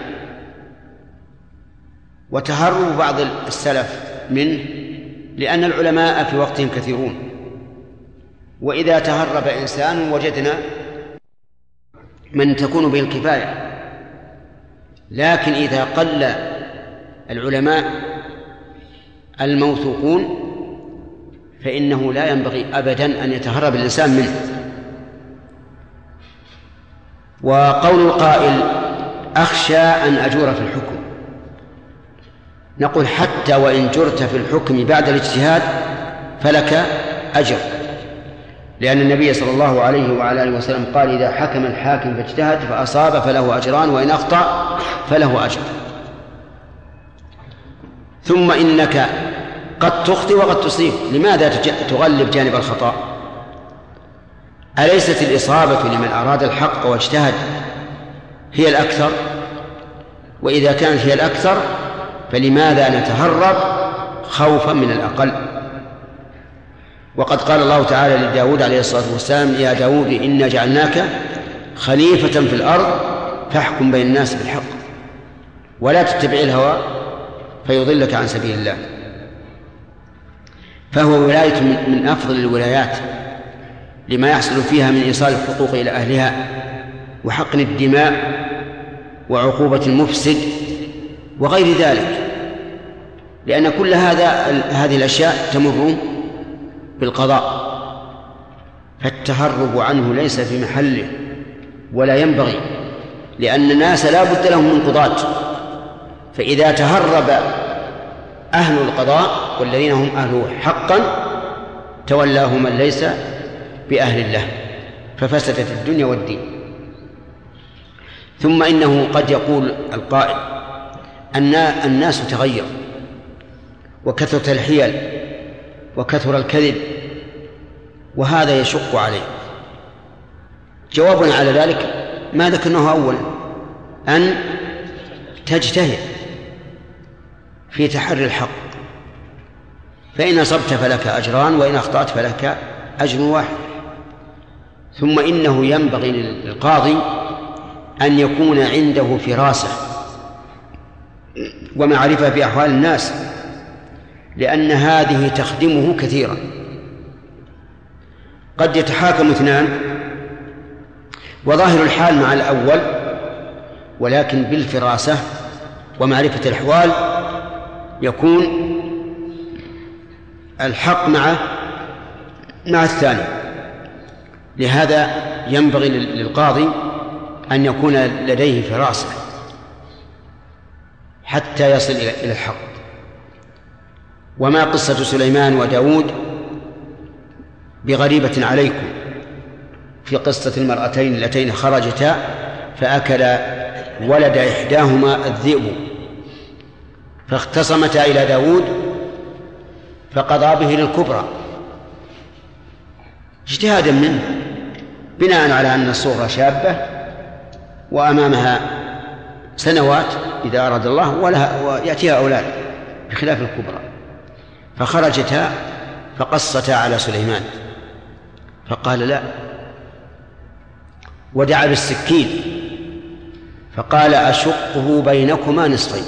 وتهرب بعض السلف منه لأن العلماء في وقتهم كثيرون، وإذا تهرب إنسان وجدنا من تكون به الكفاية. لكن إذا قل العلماء الموثوقون فإنه لا ينبغي أبدا أن يتهرب الإنسان منه. وقول القائل: أخشى أن أجور في الحكم، نقول حتى وإن جرت في الحكم بعد الاجتهاد فلك أجر، لأن النبي صلى الله عليه وعلى آله وسلم قال: إذا حكم الحاكم فاجتهد فأصاب فله أجران وإن أخطأ فله أجر. ثم إنك قد تخطئ وقد تصيب، لماذا تغلب جانب الخطأ؟ أليست الإصابة لمن أراد الحق واجتهد هي الأكثر؟ وإذا كانت هي الأكثر فلماذا نتهرب خوفا من الأقل؟ وقد قال الله تعالى لداود عليه الصلاة والسلام: يا داود إنا جعلناك خليفة في الأرض فاحكم بين الناس بالحق ولا تتبع الهوى فيضلك عن سبيل الله. فهو ولاية من أفضل الولايات لما يحصل فيها من إيصال الحقوق إلى أهلها وحقن الدماء وعقوبة المفسد وغير ذلك، لأن كل هذا هذه الأشياء تمر بالقضاء، فالتهرب عنه ليس في محله ولا ينبغي، لأن الناس لا بد لهم من قضاة. فإذا تهرب أهل القضاء والذين هم أهله حقا تولاه من ليس بأهل الله، ففسدت الدنيا والدين. ثم إنه قد يقول القائل أن الناس تغير وكثرت الحيل وكثر الكذب وهذا يشق عليه. جوابنا على ذلك ما ذكرناه أولا، أن تجتهد في تحري الحق، فإن أصبت فلك أجران وإن أخطأت فلك أجر واحد. ثم إنه ينبغي للقاضي أن يكون عنده فراسة ومعرفة بأحوال الناس، لأن هذه تخدمه كثيرا. قد يتحاكم اثنان وظاهر الحال مع الأول، ولكن بالفراسة ومعرفة الأحوال يكون الحق مع مع الثاني. لهذا ينبغي للقاضي أن يكون لديه فراسة حتى يصل إلى الحق. وما قصة سليمان وداود بغريبة عليكم في قصة المرأتين اللتين خرجتا فأكلا ولد إحداهما الذئب فاختصمتا إلى داود فقضى به للكبرى اجتهادا منه بناء على أن الصغرى شابة وأمامها سنوات إذا أراد الله ولها ويأتيها أولاد بخلاف الكبرى، فخرجتا فقصتا على سليمان فقال لا، ودعا بالسكين فقال أشقه بينكما نصفين.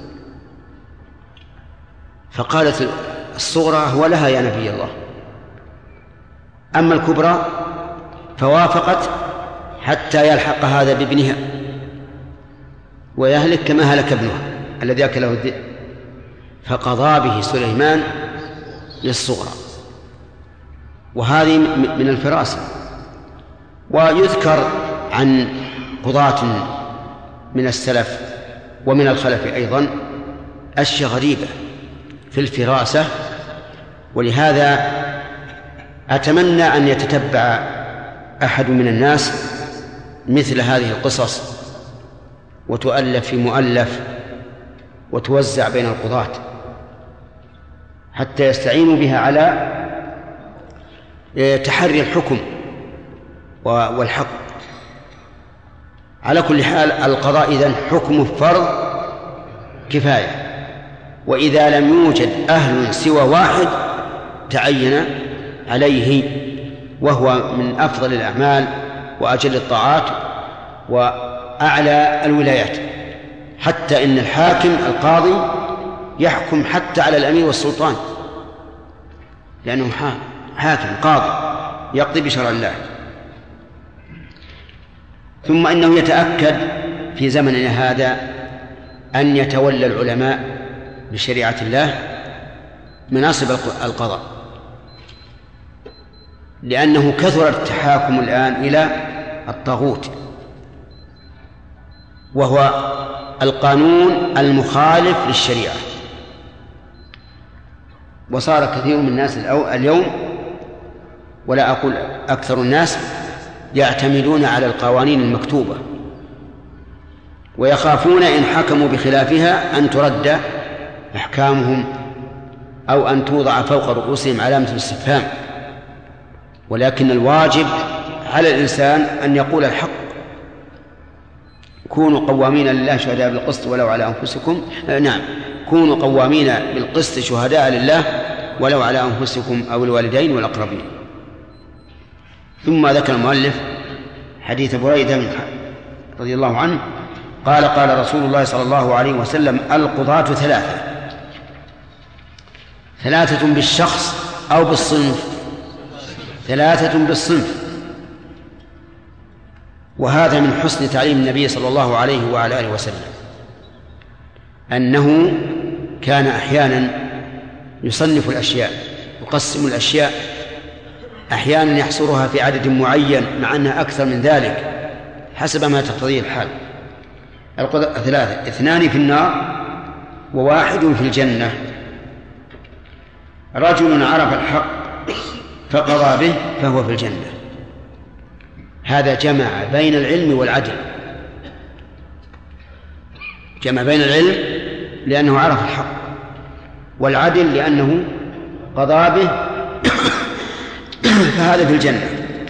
فقالت الصغرى هو لها يا نبي الله، أما الكبرى فوافقت حتى يلحق هذا بابنها ويهلك كما هلك ابنها الذي أكله الذئب، فقضى به سليمان للصغرى. وهذه من الفراسة. ويذكر عن قضاة من السلف ومن الخلف أيضا أشياء غريبة في الفراسة، ولهذا أتمنى أن يتتبع أحد من الناس مثل هذه القصص وتؤلف في مؤلف وتوزع بين القضاة حتى يستعينوا بها على تحري الحكم والحق. على كل حال القضاء إذن حكم فرض كفاية، وإذا لم يوجد أهل سوى واحد تعين عليه، وهو من أفضل الأعمال وأجل الطاعات وأعلى الولايات، حتى إن الحاكم القاضي يحكم حتى على الأمير والسلطان، لأنه حاكم قاضي يقضي بشرع الله. ثم إنه يتأكد في زمننا هذا أن يتولى العلماء بشريعة الله مناصب القضاء، لأنه كثر التحاكم الآن إلى الطاغوت، وهو القانون المخالف للشريعة. وصار كثير من الناس اليوم، ولا أقول أكثر الناس، يعتمدون على القوانين المكتوبة، ويخافون إن حكموا بخلافها أن ترد أحكامهم أو أن توضع فوق رؤوسهم علامة الاستفهام. ولكن الواجب على الإنسان أن يقول الحق. كونوا قوامين لله شهداء بالقسط ولو على أنفسكم نعم كونوا قوامين بالقسط شهداء لله ولو على أنفسكم أو الوالدين والأقربين. ثم ذكر المؤلف حديث بريدة رضي الله عنه قال قال رسول الله صلى الله عليه وسلم القضاة ثلاثة، ثلاثة بالشخص أو بالصنف، ثلاثة بالصنف. وهذا من حسن تعليم النبي صلى الله عليه وعلى آله وسلم، أنه كان أحيانا يصنف الأشياء، يقسم الأشياء، أحيانا يحصرها في عدد معين مع أنها أكثر من ذلك حسب ما تقتضيه الحال. القضاء ثلاثة، اثنان في النار وواحد في الجنة. رجل عرف الحق فقضى به فهو في الجنة. هذا جمع بين العلم والعدل، جمع بين العلم لأنه عرف الحق، والعدل لأنه قضى به فهذا في الجنة.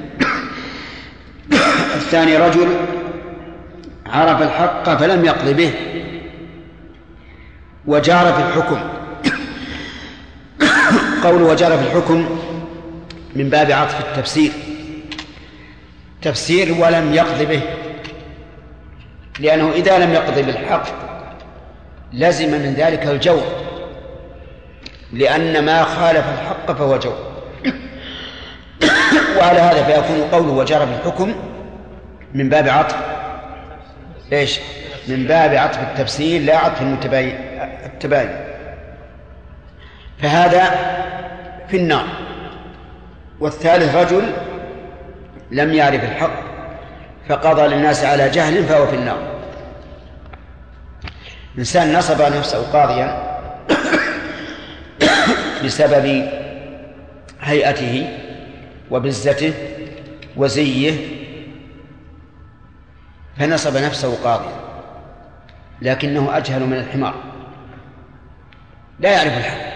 الثاني رجل عرف الحق فلم يقض به وجار في الحكم. قول وجار في الحكم من باب عطف التفسير، تفسير ولم يقض به، لأنه إذا لم يقض بالحق لزم من ذلك الجور، لأن ما خالف الحق فهو جور. وعلى هذا فيكون قوله وجار بالحكم من باب عطف إيش؟ من باب عطف التفسير لا عطف التباين. فهذا في النار. والثالث رجل لم يعرف الحق فقضى للناس على جهل فهو في النار. إنسان نصب نفسه قاضيا بسبب هيئته وبزته وزيه، فنصب نفسه قاضيا لكنه أجهل من الحمار لا يعرف الحق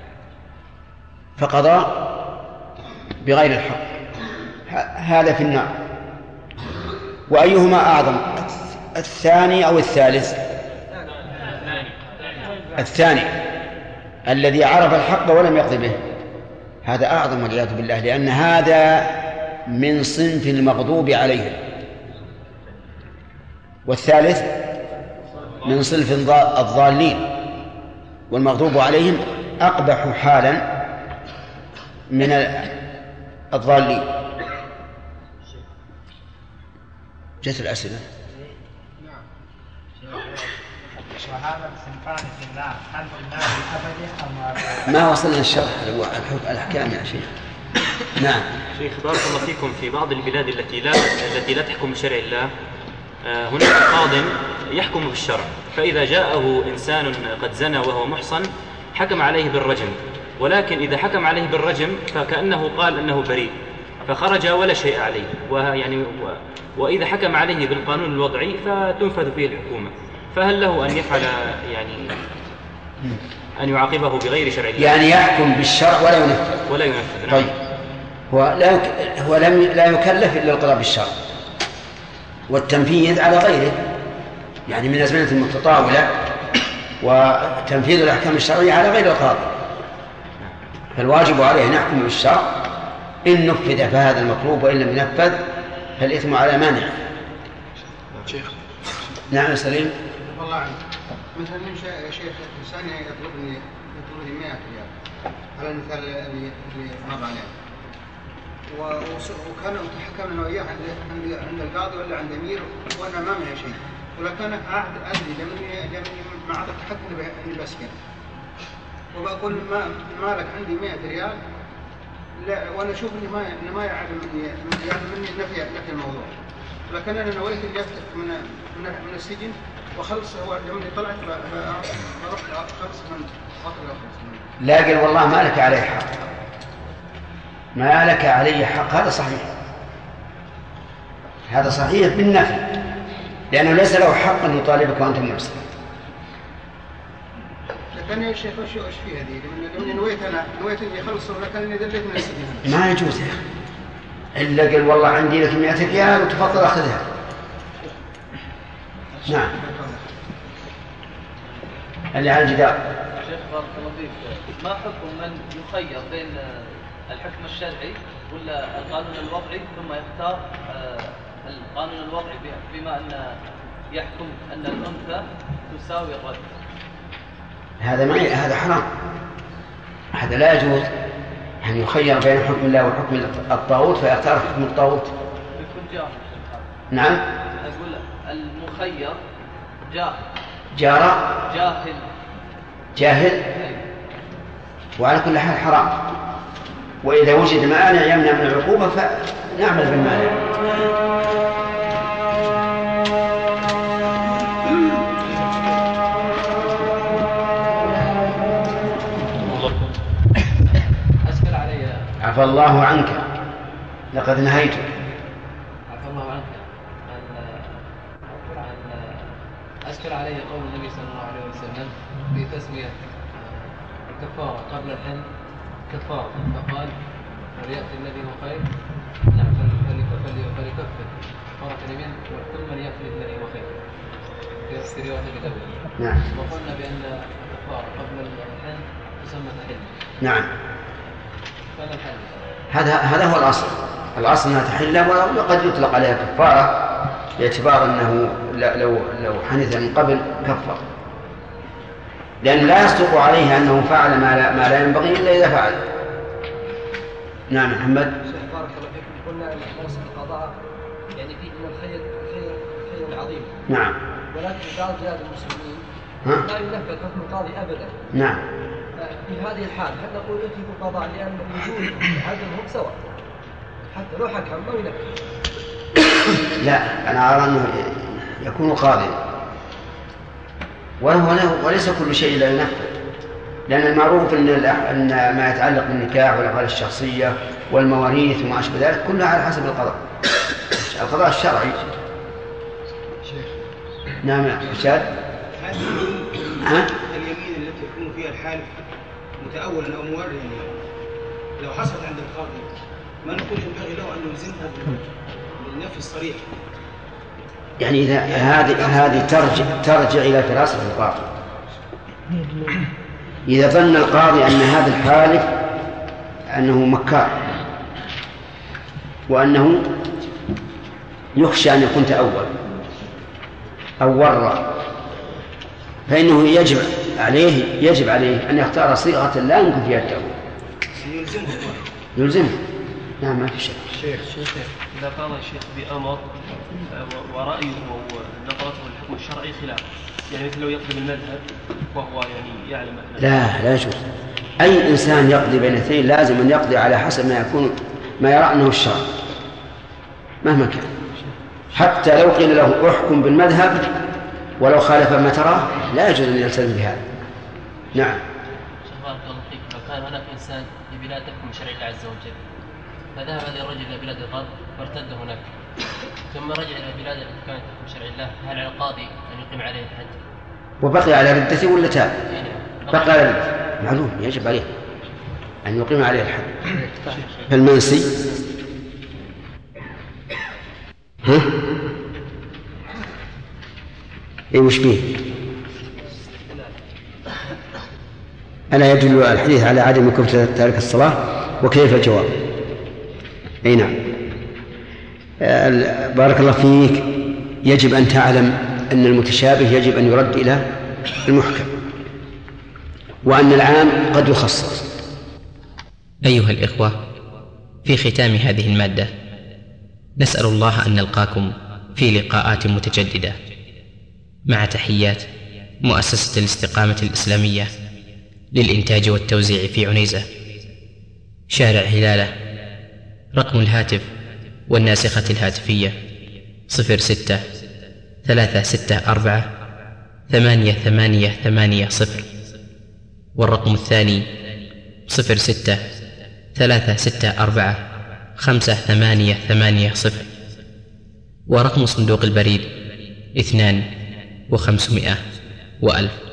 فقضى بغير الحق، هذا في النار. وأيهما أعظم، الثاني أو الثالث؟ الثاني الذي عرف الحق ولم يقضي به، هذا أعظم والعياذ بالله، لأن هذا من صنف المغضوب عليهم. والثالث من صنف الضالين، والمغضوب عليهم أقبح حالا من الضالين. جت الأسئلة. وهذا الصنفان في النار، هل في النار الأبدي أم ما وصلنا الشرح الأحكام يا شيخ. نعم شيخ بارك الله فيكم. في بعض البلاد التي لا التي لا تحكم بشرع الله هناك قاض يحكم بالشرع، فإذا جاءه إنسان قد زنى وهو محصن حكم عليه بالرجم، ولكن إذا حكم عليه بالرجم فكأنه قال أنه بريء فخرج ولا شيء عليه، ويعني وإذا حكم عليه بالقانون الوضعي فتنفذ فيه الحكومة، فهل له أن يفعل يعني أن يعاقبه بغير شرع الله؟ يعني يحكم بالشرع ولا ينفذ؟ ولا ينفذ. طيب هو لا يك... هو لم لا يكلف إلا القضاء بالشرع، والتنفيذ على غيره، يعني من أزمنة المتطاولة وتنفيذ الأحكام الشرعية على غير القاضي، فالواجب عليه أن يحكم بالشرع، إن نفذ فهذا المطلوب، وإن لم ينفذ فالإثم على مانع. شيخ نعم سليم. والله عنك مثلا يمشي يا شيخ إنسان يطلبني يطلبني مئة ريال على المثال اللي مر عليه، وكان تحكمنا وياه عند عند القاضي ولا عند امير وانا ما منها شيء، ولكن عهد ادري لمني لمني مع تحكم باني بسكن، وبقول ما مالك عندي مئة ريال، لا وانا اشوف اني ما اني ما يعلم مني يعني مني نفي نفي الموضوع، ولكن انا نويت اني افتك من من من السجن وخلص، هو لما طلعت فرحت خلص من قتل. لا قل والله ما لك عليه حق، ما لك عليه حق، هذا صحيح، هذا صحيح بالنفي، لأنه ليس له حق أن يطالبك وأنت محسن. لكن يا شيخ وش وش في هذه؟ لأني نويت أنا نويت إني أخلص، ولكن إني دليت من السجن. ما يجوز يا أخي، إلا قال والله عندي لك مئة ريال وتفضل أخذها. نعم. اللي على الجدار. شيخ بارك الله فيك، ما حكم من يخير بين الحكم الشرعي ولا القانون الوضعي ثم يختار القانون الوضعي بما أن يحكم أن الأنثى تساوي الرجل؟ هذا ما هذا حرام، هذا لا يجوز أن يخير بين حكم الله وحكم الطاغوت فيختار حكم الطاغوت. يكون جاهل. نعم. أقول المخير جاهل. جارة. جاهل. جاهل. وعلى كل حال حرام، وإذا وجد مانع يمنع من العقوبة فنعمل بالمانع. أسأل علي. عفى الله عنك، لقد نهيت. عفى الله عنك. أسأل علي قول النبي صلى الله عليه وسلم في تسمية الكفارة قبل الحل كفارة، فقال وليأتي الذي هو خير نعم فليكفر كفارة اليمين ثم ليأتي الذي هو خير في رواية أبي داود. نعم. وقلنا بأن الكفارة قبل الحل تسمى تحل. نعم. فلا الحل. هذا هذا هو الأصل، الأصل أنها تحل، وقد يطلق عليها كفارة باعتبار أنه لو لو حنث من قبل كفر، لأن لا يصدق عليه أنه فعل ما لا, ما لا ينبغي إلا إذا فعل. نعم محمد. بارك الله فيكم. قلنا أن درس القضاء يعني فيه من الخير الخير الخير العظيم. نعم. ولكن في بعض بلاد المسلمين ها؟ لا ينفذ حكم القاضي أبدا. نعم. في هذه الحال هل نقول اتركوا القضاء لأن وجود عدلهم سواء حتى لو حكم ما ينفذ؟ لا، أنا أرى أنه يكون قاضيا، وهو وليس كل شيء لا ينفذ، لأن المعروف أن أن ما يتعلق بالنكاح والأحوال الشخصية والمواريث وما أشبه ذلك كلها على حسب القضاء القضاء الشرعي. نعم يا رشاد. هذه اليمين التي يكون فيها الحالف متأولا أو موريا لو حصلت عند القاضي ما نقول ينبغي له أن يلزمها بالنفي الصريح؟ يعني إذا هذه هذه ترجع ترجع إلى فراسة القاضي. إذا ظن القاضي أن هذا الحالف أنه مكار وأنه يخشى أن يكون تأول أو ورى، فإنه يجب عليه يجب عليه أن يختار صيغة لا يمكن فيها التأويل. يلزمه يلزمه نعم ما في شك. شيخ إذا قال الشيخ بأمر ورأيه ونظرته الحكم الشرعي خلاف، يعني مثل لو يقضي بالمذهب وهو يعني يعلم لا لا يجوز. أي إنسان يقضي بين اثنين لازم أن يقضي على حسب ما يكون ما يرى أنه الشرع مهما كان، حتى لو قيل له احكم بالمذهب ولو خالف ما تراه لا يجوز أن يلتزم بهذا. نعم. بارك الله فيك. لو كان هناك إنسان في بلاد تحكم شرع الله عز وجل فذهب هذا الرجل إلى بلاد الغرب وارتد هناك ثم رجع إلى بلاد التي كانت تحكم شرع الله، هل على القاضي أن يقيم عليه الحد؟ وبقي على ردته ولا تاب؟ بقي على ردته معلوم يجب عليه أن يقيم عليه الحد. فالمنسي ها؟ إيه وش بيه؟ ألا يدل الحديث على عدم كفر تارك الصلاة؟ وكيف الجواب؟ أي نعم. بارك الله فيك. يجب أن تعلم أن المتشابه يجب أن يرد إلى المحكم، وأن العام قد يخصص. أيها الإخوة، في ختام هذه المادة نسأل الله أن نلقاكم في لقاءات متجددة، مع تحيات مؤسسة الاستقامة الإسلامية للإنتاج والتوزيع في عنيزة، شارع هلالة. رقم الهاتف والناسخة الهاتفية صفر ستة ثلاثة ستة أربعة ثمانية ثمانية ثمانية صفر، والرقم الثاني صفر ستة ثلاثة ستة أربعة خمسة ثمانية ثمانية صفر، ورقم صندوق البريد اثنان وخمسمائة وألف.